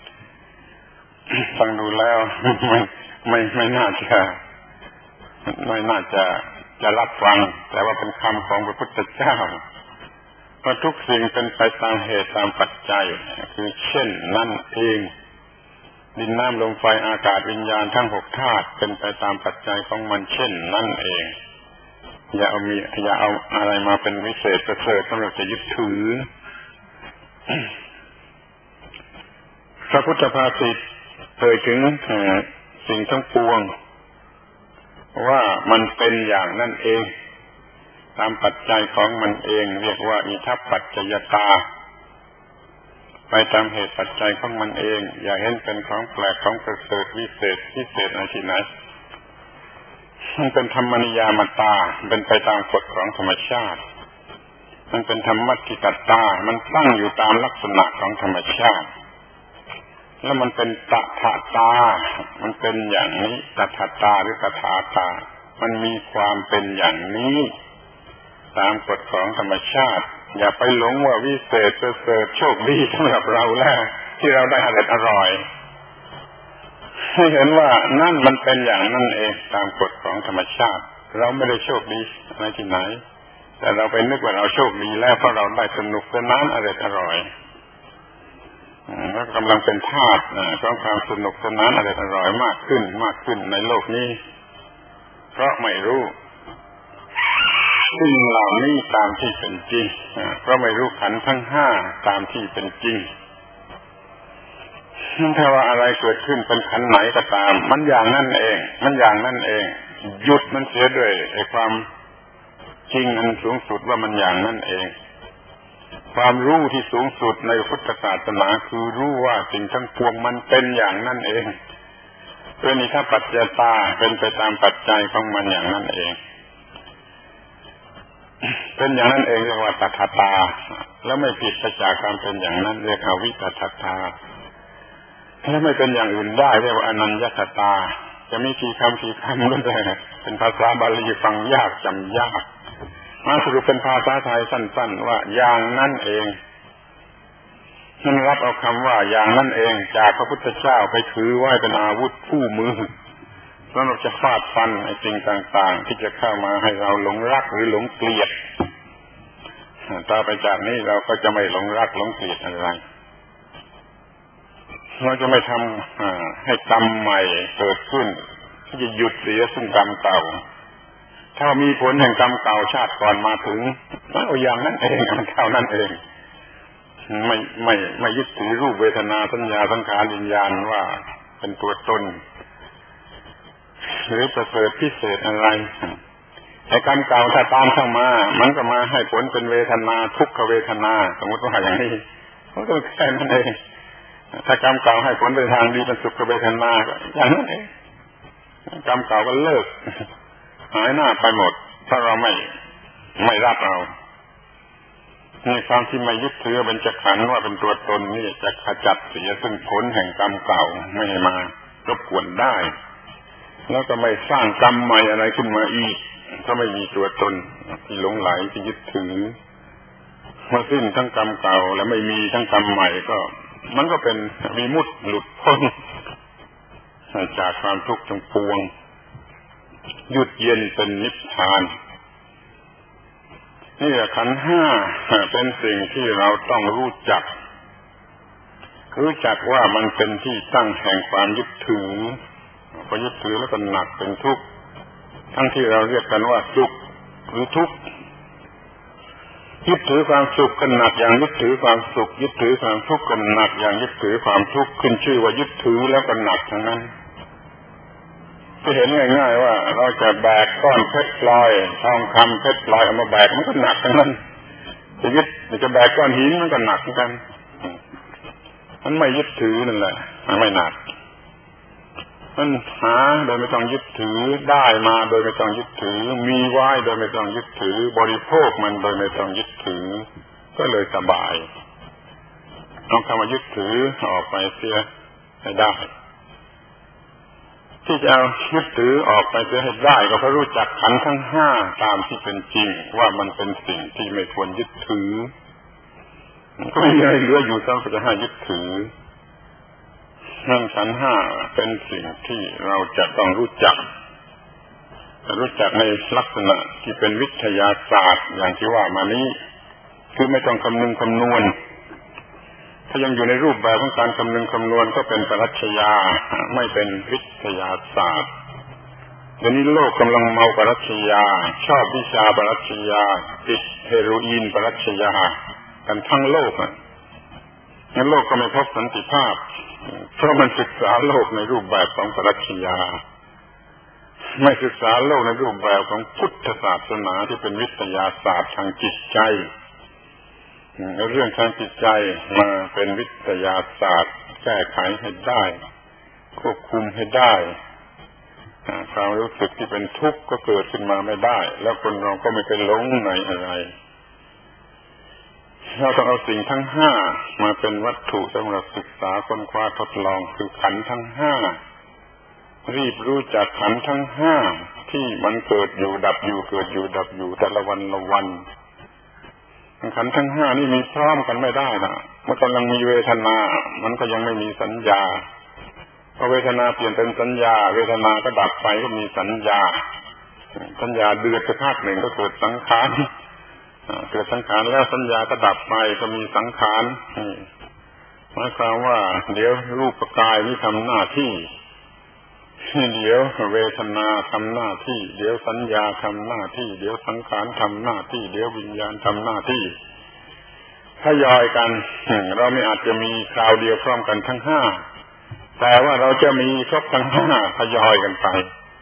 ฟังดูแล้วไม่ไม่ไม่น่าจะไม่น่าจะจะรับฟังแต่ว่าเป็นคำของพระพุทธเจ้าว่าทุกสิ่งเป็นไปตามเหตุตามปัจจัยคือเช่นนั่นเองดินน้ำลมไฟอากาศวิญญาณทั้งหกธาตุเป็นไปตามปัจจัยของมันเช่นนั่นเองอย่าเอามีอย่าเอาอะไรมาเป็นวิเศษประเสริฐสำหรับจะยึดถือพระพุทธภาษิตเอ่ยถึงสิ่งทั้งปวงว่ามันเป็นอย่างนั่นเองตามปัจจัยของมันเองเรียกว่าอิทัปปัจจยตาไปตามเหตุปัจจัยของมันเองอย่าเห็นเป็นของแปลกของประเสริฐวิเศษพิเศษอะไรที่ไหนมันเป็นธรรมนิยามตาเป็นไปตามกฎของธรรมชาติมันเป็นธรรมติตตามันตั้งอยู่ตามลักษณะของธรรมชาติแล้วมันเป็นตถาตามันเป็นอย่างนี้ตถาตาหรือตถาตามันมีความเป็นอย่างนี้ตามกฎของธรรมชาติอย่าไปหลงว่าวิเศษประเสริฐโชคดีสำหรับเราแล้วที่เราได้อร่อยอร่อยให้เห็นว่านั่นมันเป็นอย่างนั่นเองตามกฎของธรรมชาติเราไม่ได้โชคดีอะไรที่ไหนแต่เราไปนึกว่าเราโชคดีแล้วเพราะเราได้สนุกสนานอร่อยอร่อยแล้วกำลังเป็นทาสของความสนุกสนานอร่อยอร่อยมากขึ้นมากขึ้นในโลกนี้เพราะไม่รู้สิ่งเหล่านี้ตามที่เป็นจริงเพราะไม่รู้ขันธ์ทั้งห้าตามที่เป็นจริงถ้าว่าอะไรเกิดขึ้นเป็นขันธ์ไหนก็ตามมันอย่างนั่นเองมันอย่างนั่นเองหยุดมันเสียด้วยไอ้ความจริงอันสูงสุดว่ามันอย่างนั่นเองความรู้ที่สูงสุดในพุทธศาสนาคือรู้ว่าสิ่งทั้งปวงมันเป็นอย่างนั่นเองเป็นอิทัปปัจจยตาเป็นไปตามปัจจัยของมันอย่างนั่นเองเป็นอย่างนั้นเองเรียกว่าตถาตาแล้วไม่ผิดไปจากการเป็นอย่างนั้นเรียกอวิตถาตาแล้วไม่เป็นอย่างอื่นได้เรียกว่าอนัญญตตาจะมีกี่คำกี่คำก็ได้เป็นภาษาบาลีฟังยากจำยากมาสรุปเป็นภาษาไทยสั้นๆว่าอย่างนั้นเองนั่นรับเอาคำว่าอย่างนั้นเองจากพระพุทธเจ้าไปถือไว้เป็นอาวุธคู่มือแล้วเราจะฟาดฟันไอ้สิ่งต่างๆที่จะเข้ามาให้เราหลงรักหรือหลงเกลียดต่อไปจากนี้เราก็จะไม่หลงรักหลงเกลียดอะไรเราจะไม่ทำให้กรรมใหม่เกิดขึ้นที่จะหยุดเสียซึ่งกรรมเก่าถ้ามีผลแห่งกรรมเก่าชาติก่อนมาถึงเอาอย่างนั้นเองมันเท่านั้นเองไม่ไม่ไม่ยึดถือรูปเวทนาสัญญาสังขารวิญญาณว่าเป็นตัวตนหรือประเสริฐพิเศษอะไรไอ้กรรมเก่าถ้าตามเข้ามามันก็มาให้ผลเป็นเวทนาทุกขเวทนาสมมติว่าอย่างนี้มันก็แค่นั้นเองถ้ากรรมเก่าให้ผลไปทางดีเป็นสุขเวทนาก็อย่างนั้นเองกรรมเก่าก็เลิกหายหน้าไปหมดถ้าเราไม่ไม่รับเอาในความที่ไม่ยึดถือเป็นจักขันธ์ว่าเป็นตัวตนนี่จะขจัดเสียซึ่งผลแห่งกรรมเก่าไม่ให้มารบกวนได้แล้วก็ไม่สร้างกรรมใหม่อะไรขึ้นมาอีกก็ไม่มีตัวตนที่หลงไหลที่ยึดถือเมื่อสิ้นทั้งกรรมเก่าและไม่มีทั้งกรรมใหม่ก็มันก็เป็นวิมุตติหลุดพ้นจากความทุกข์ทั้งปวงหยุดเย็นเป็นนิพพานนี่แหละขันธ์ห้าเป็นสิ่งที่เราต้องรู้จักรู้จักว่ามันเป็นที่ตั้งแห่งความยึดถือพอยึดถือแล้วก็หนักเป็นทุกข์ทั้งที่เราเรียกกันว่าสุขหรือทุกข์ยึดถือความสุขก็หนักอย่างยึดถือความสุขยึดถือความทุกข์ก็หนักอย่างยึดถือความทุกข์ขึ้นชื่อว่ายึดถือแล้วก็หนักทั้งนั้นจะเห็นง่ายๆว่าเราจะแบกก้อนเพชรพลอยทองคำเพชรพลอยเอามาแบกมันก็หนักทั้งนั้นจะยึดจะแบกก้อนหินมันก็หนักเหมือนกันมันไม่ยึดถือนั่นแหละไม่หนักมันหาโดยไม่ต้องยึดถือได้มาโดยไม่ต้องยึดถือมีไว้โดยไม่ต้องยึดถือบริโภคมันโดยไม่ต้องยึดถือก็เลยสบายเอาคำว่ายึดถือออกไปเสียให้ได้ที่จะเอายึดถือออกไปเสียให้ได้ก็เพราะรู้จักขันธ์ทั้งห้าตามที่เป็นจริงว่ามันเป็นสิ่งที่ไม่ควรยึดถือก็ไม่มีอะไรเหลืออยู่สำหรับจะให้ยึดถือนั่นขันธ์ห้าเป็นสิ่งที่เราจะต้องรู้จักรู้จักในลักษณะที่เป็นวิทยาศาสตร์อย่างที่ว่ามานี้คือไม่ต้องคำนึงคำนวณถ้ายังอยู่ในรูปแบบของการคำนึงคำนวณก็เป็นปรัชญาไม่เป็นวิทยาศาสตร์เดี๋ยวนี้โลกกำลังเมาปรัชญาชอบวิชาปรัชญาติดเฮโรอีนปรัชญากันทั้งโลกอ่ะงั้นโลกก็ไม่พบสันติภาพเพราะมันศึกษาโลกในรูปแบบของปรัชญาไม่ศึกษาโลกในรูปแบบของพุทธศาสนาที่เป็นวิทยาศาสตร์ทางจิตใจเรื่องทางจิตใจมาเป็นวิทยาศาสตร์แก้ไขให้ได้ควบคุมให้ได้ความรู้สึกที่เป็นทุกข์ก็เกิดขึ้นมาไม่ได้แล้วคนเราก็ไม่ไปหลงในอะไรเราต้องเอาสิ่งทั้งห้ามาเป็นวัตถุสำหรับศึกษาค้นคว้าทดลองคือขันธ์ทั้งห้ารีบรู้จักขันธ์ทั้งห้าที่มันเกิดอยู่ดับอยู่เกิดอยู่ดับอยู่แต่ละวันละวันขันธ์ทั้งห้านี่มีพร้อมกันไม่ได้นะเมื่อกำลังมีเวทนามันก็ยังไม่มีสัญญาพอเวทนาเปลี่ยนเป็นสัญญาเวทนาก็ดับไปก็มีสัญญาสัญญาเดือดสักพักหนึ่งก็เกิดสังขารเกิดสังขารแล้วสัญญาก็ดับไปก็มีสังขารหมายความว่าเดี๋ยวรูปกายนี่ทำหน้าที่เดี๋ยวเวทนาทำหน้าที่เดี๋ยวสัญญาทำหน้าที่เดี๋ยวสังขารทำหน้าที่เดี๋ยววิญญาณทำหน้าที่ทยอยกันเราไม่อาจจะมีคราวเดียวพร้อมกันทั้งห้าแต่ว่าเราจะมีครบทั้งห้าทยอยกันไป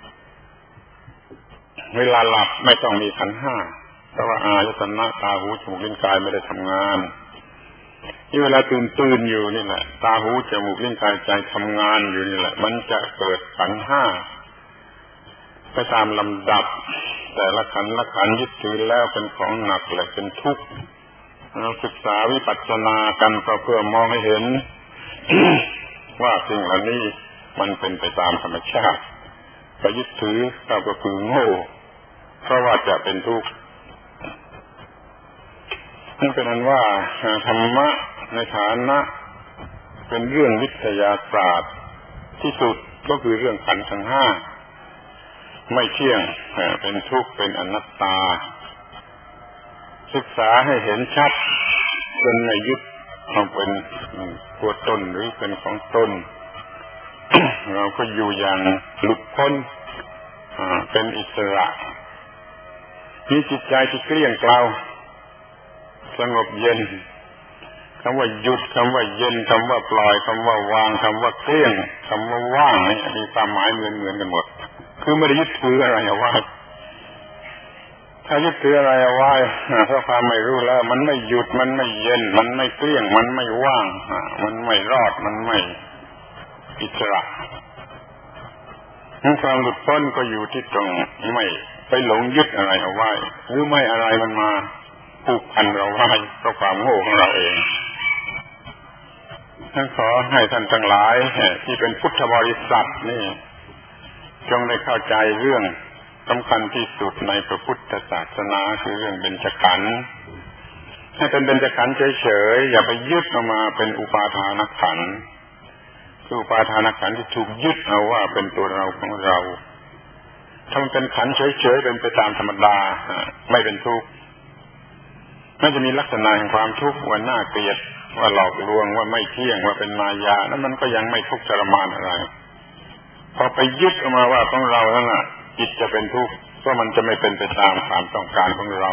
เวลาหลับไม่ต้องมีขันธ์ห้าเพราะว่าอายตนะตาหูจมูกลิ้นกายไม่ได้ทำงานที่เวลาตื่นตื่นอยู่นี่แหละตาหูจมูกลิ้นกายใจทำงานอยู่นี่แหละมันจะเกิดขันธ์ห้าไปตามลำดับแต่ละขันธ์ละขันธ์ยึดถือแล้วเป็นของหนักและเป็นทุกข์เราศึกษาวิปัสสนากันเพื่อมองให้เห็น ว่าสิ่งเหล่านี้มันเป็นไปตามธรรมชาติไปยึดถือก็คือโง่เพราะว่าจะเป็นทุกข์นั่นเป็นอันว่าธรรมะในฐานะเป็นเรื่องวิทยาศาสตร์ที่สุดก็คือเรื่องขันธ์ทั้งห้าไม่เที่ยงเป็นทุกข์เป็นอนัตตาศึกษาให้เห็นชัดจนไม่ยึดเอาเป็นตัวตนหรือเป็นของตนเราก็อยู่อย่างหลุดพ้นเป็นอิสระมีจิตใจที่เกลี้ยงเกลาสงบเย็นคำว่าหยุดคำว่าเย็นคำว่าปล่อยคำว่าวางคำว่าเกลี้ยงคำว่าว่างนี่มีความหมายเหมือนเหมือนกันหมดคือไม่ได้ยึดถืออะไรเอาไว้ถ้ายึดถืออะไรเอาไว้เพราะความไม่รู้แล้วมันไม่หยุดมันไม่เย็นมันไม่เกลี้ยงมันไม่ว่างมันไม่รอดมันไม่อิสระความหลุดพ้นก็อยู่ที่ตรงไม่ไปหลงยึดอะไรเอาไว้หรือไม่อะไรมันมาผูกพันเราไว้เพราะความโง่ของเราเองท่านขอให้ท่านทั้งหลายที่เป็นพุทธบริษัทนี่จงได้เข้าใจเรื่องสำคัญที่สุดในพระพุทธศาสนาคือเรื่องเบญจขันธ์ให้เป็นเบญจขันธ์เฉยๆอย่าไปยึดเอามาเป็นอุปาทานขันธ์คืออุปาทานขันธ์ที่ถูกยึดเอาว่าเป็นตัวเราของเราถ้ามันเป็นขันธ์เฉยๆเป็นไปตามธรรมดาไม่เป็นทุกข์ไม่จะมีลักษณะแห่งความทุกข์ว่าน่าเกลียดว่าหลอกลวงว่าไม่เที่ยงว่าเป็นมายานั้นมันก็ยังไม่ทุกข์ทรมานอะไรพอไปยึดเอามาว่าของเราแล้วน่ะจิตจะเป็นทุกข์เพราะมันจะไม่เป็นไปตามความต้องการของเรา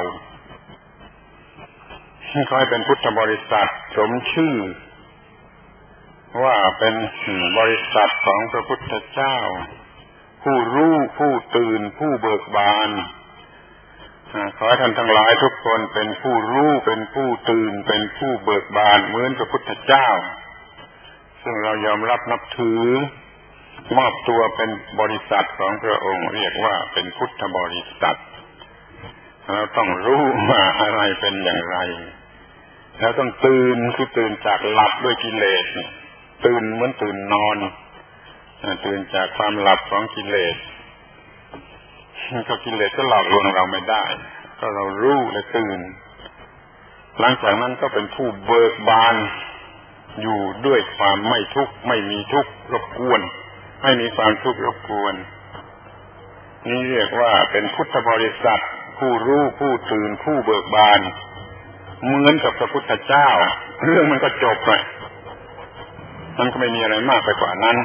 ขอให้เป็นพุทธบริษัทสมชื่อว่าเป็นบริษัทของพระพุทธเจ้าผู้รู้ผู้ตื่นผู้เบิกบานขอให้ท่านทั้งหลายทุกคนเป็นผู้รู้เป็นผู้ตื่นเป็นผู้เบิกบานเหมือนพระพุทธเจ้าซึ่งเรายอมรับนับถือมอบตัวเป็นบริษัทของพระองค์เรียกว่าเป็นพุทธบริษัทเราต้องรู้ว่าอะไรเป็นอย่างไรเราต้องตื่นคือตื่นจากหลับด้วยกิเลสตื่นเหมือนตื่นนอนตื่นจากความหลับของกิเลสก็กิเลสก็หลอกลวงเราไม่ได้ก็เรารู้และตื่นหลังจากนั้นก็เป็นผู้เบิกบานอยู่ด้วยความไม่ทุกข์ไม่มีทุกข์รบกวนไม่มีความทุกข์รบกวนนี่เรียกว่าเป็นพุทธบริษัทผู้รู้ผู้ตื่นผู้เบิกบานเหมือนกับพระพุทธเจ้าเรื่องมันก็จบเลยมันก็ไม่มีอะไรมากไปกว่านั้น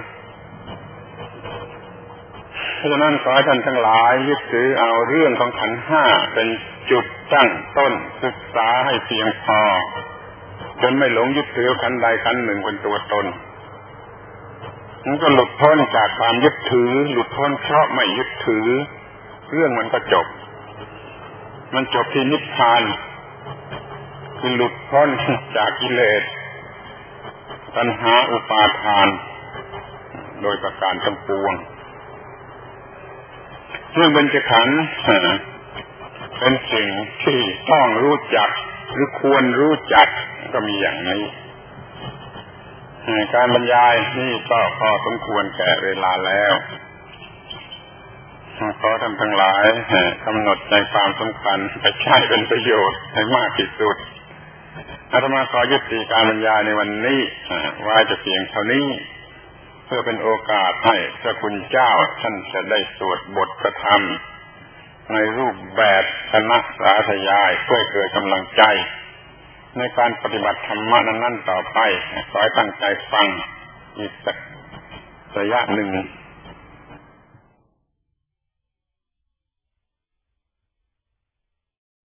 เพราะฉะนั้นขอให้ท่านทั้งหลายยึดถือเอาเรื่องของขันธ์ห้าเป็นจุดตั้งต้นศึกษาให้เพียงพอจนไม่หลงยึดถือขันธ์ใดขันธ์หนึ่งเป็นตัวตนมันก็หลุดพ้นจากความยึดถือหลุดพ้นเพราะไม่ยึดถือเรื่องมันก็จบมันจบที่นิพพานคือหลุดพ้นจากกิเลสตัณหาอุปาทานโดยประการทั้งปวงเรื่องเบญจขันธ์เป็นสิ่งที่ต้องรู้จักหรือควรรู้จักก็มีอย่างนี้การบรรยายนี่ก็พอสมควรแก่เวลาแล้วขอท่านทั้งหลายกำหนดใจความสำคัญไปใช้เป็นประโยชน์ให้มากที่สุดอาตมาขอยุติการบรรยายในวันนี้ไว้จะเพียงเท่านี้เพื่อเป็นโอกาสให้พระคุณเจ้าท่านจะได้สวดบทพระธรรมในรูปแบบคณะสาธยายเพื่อเกิดกำลังใจในการปฏิบัติธรรมะนั้นๆต่อไปขอให้ตั้งใจฟังอีกสักระยะหนึ่ง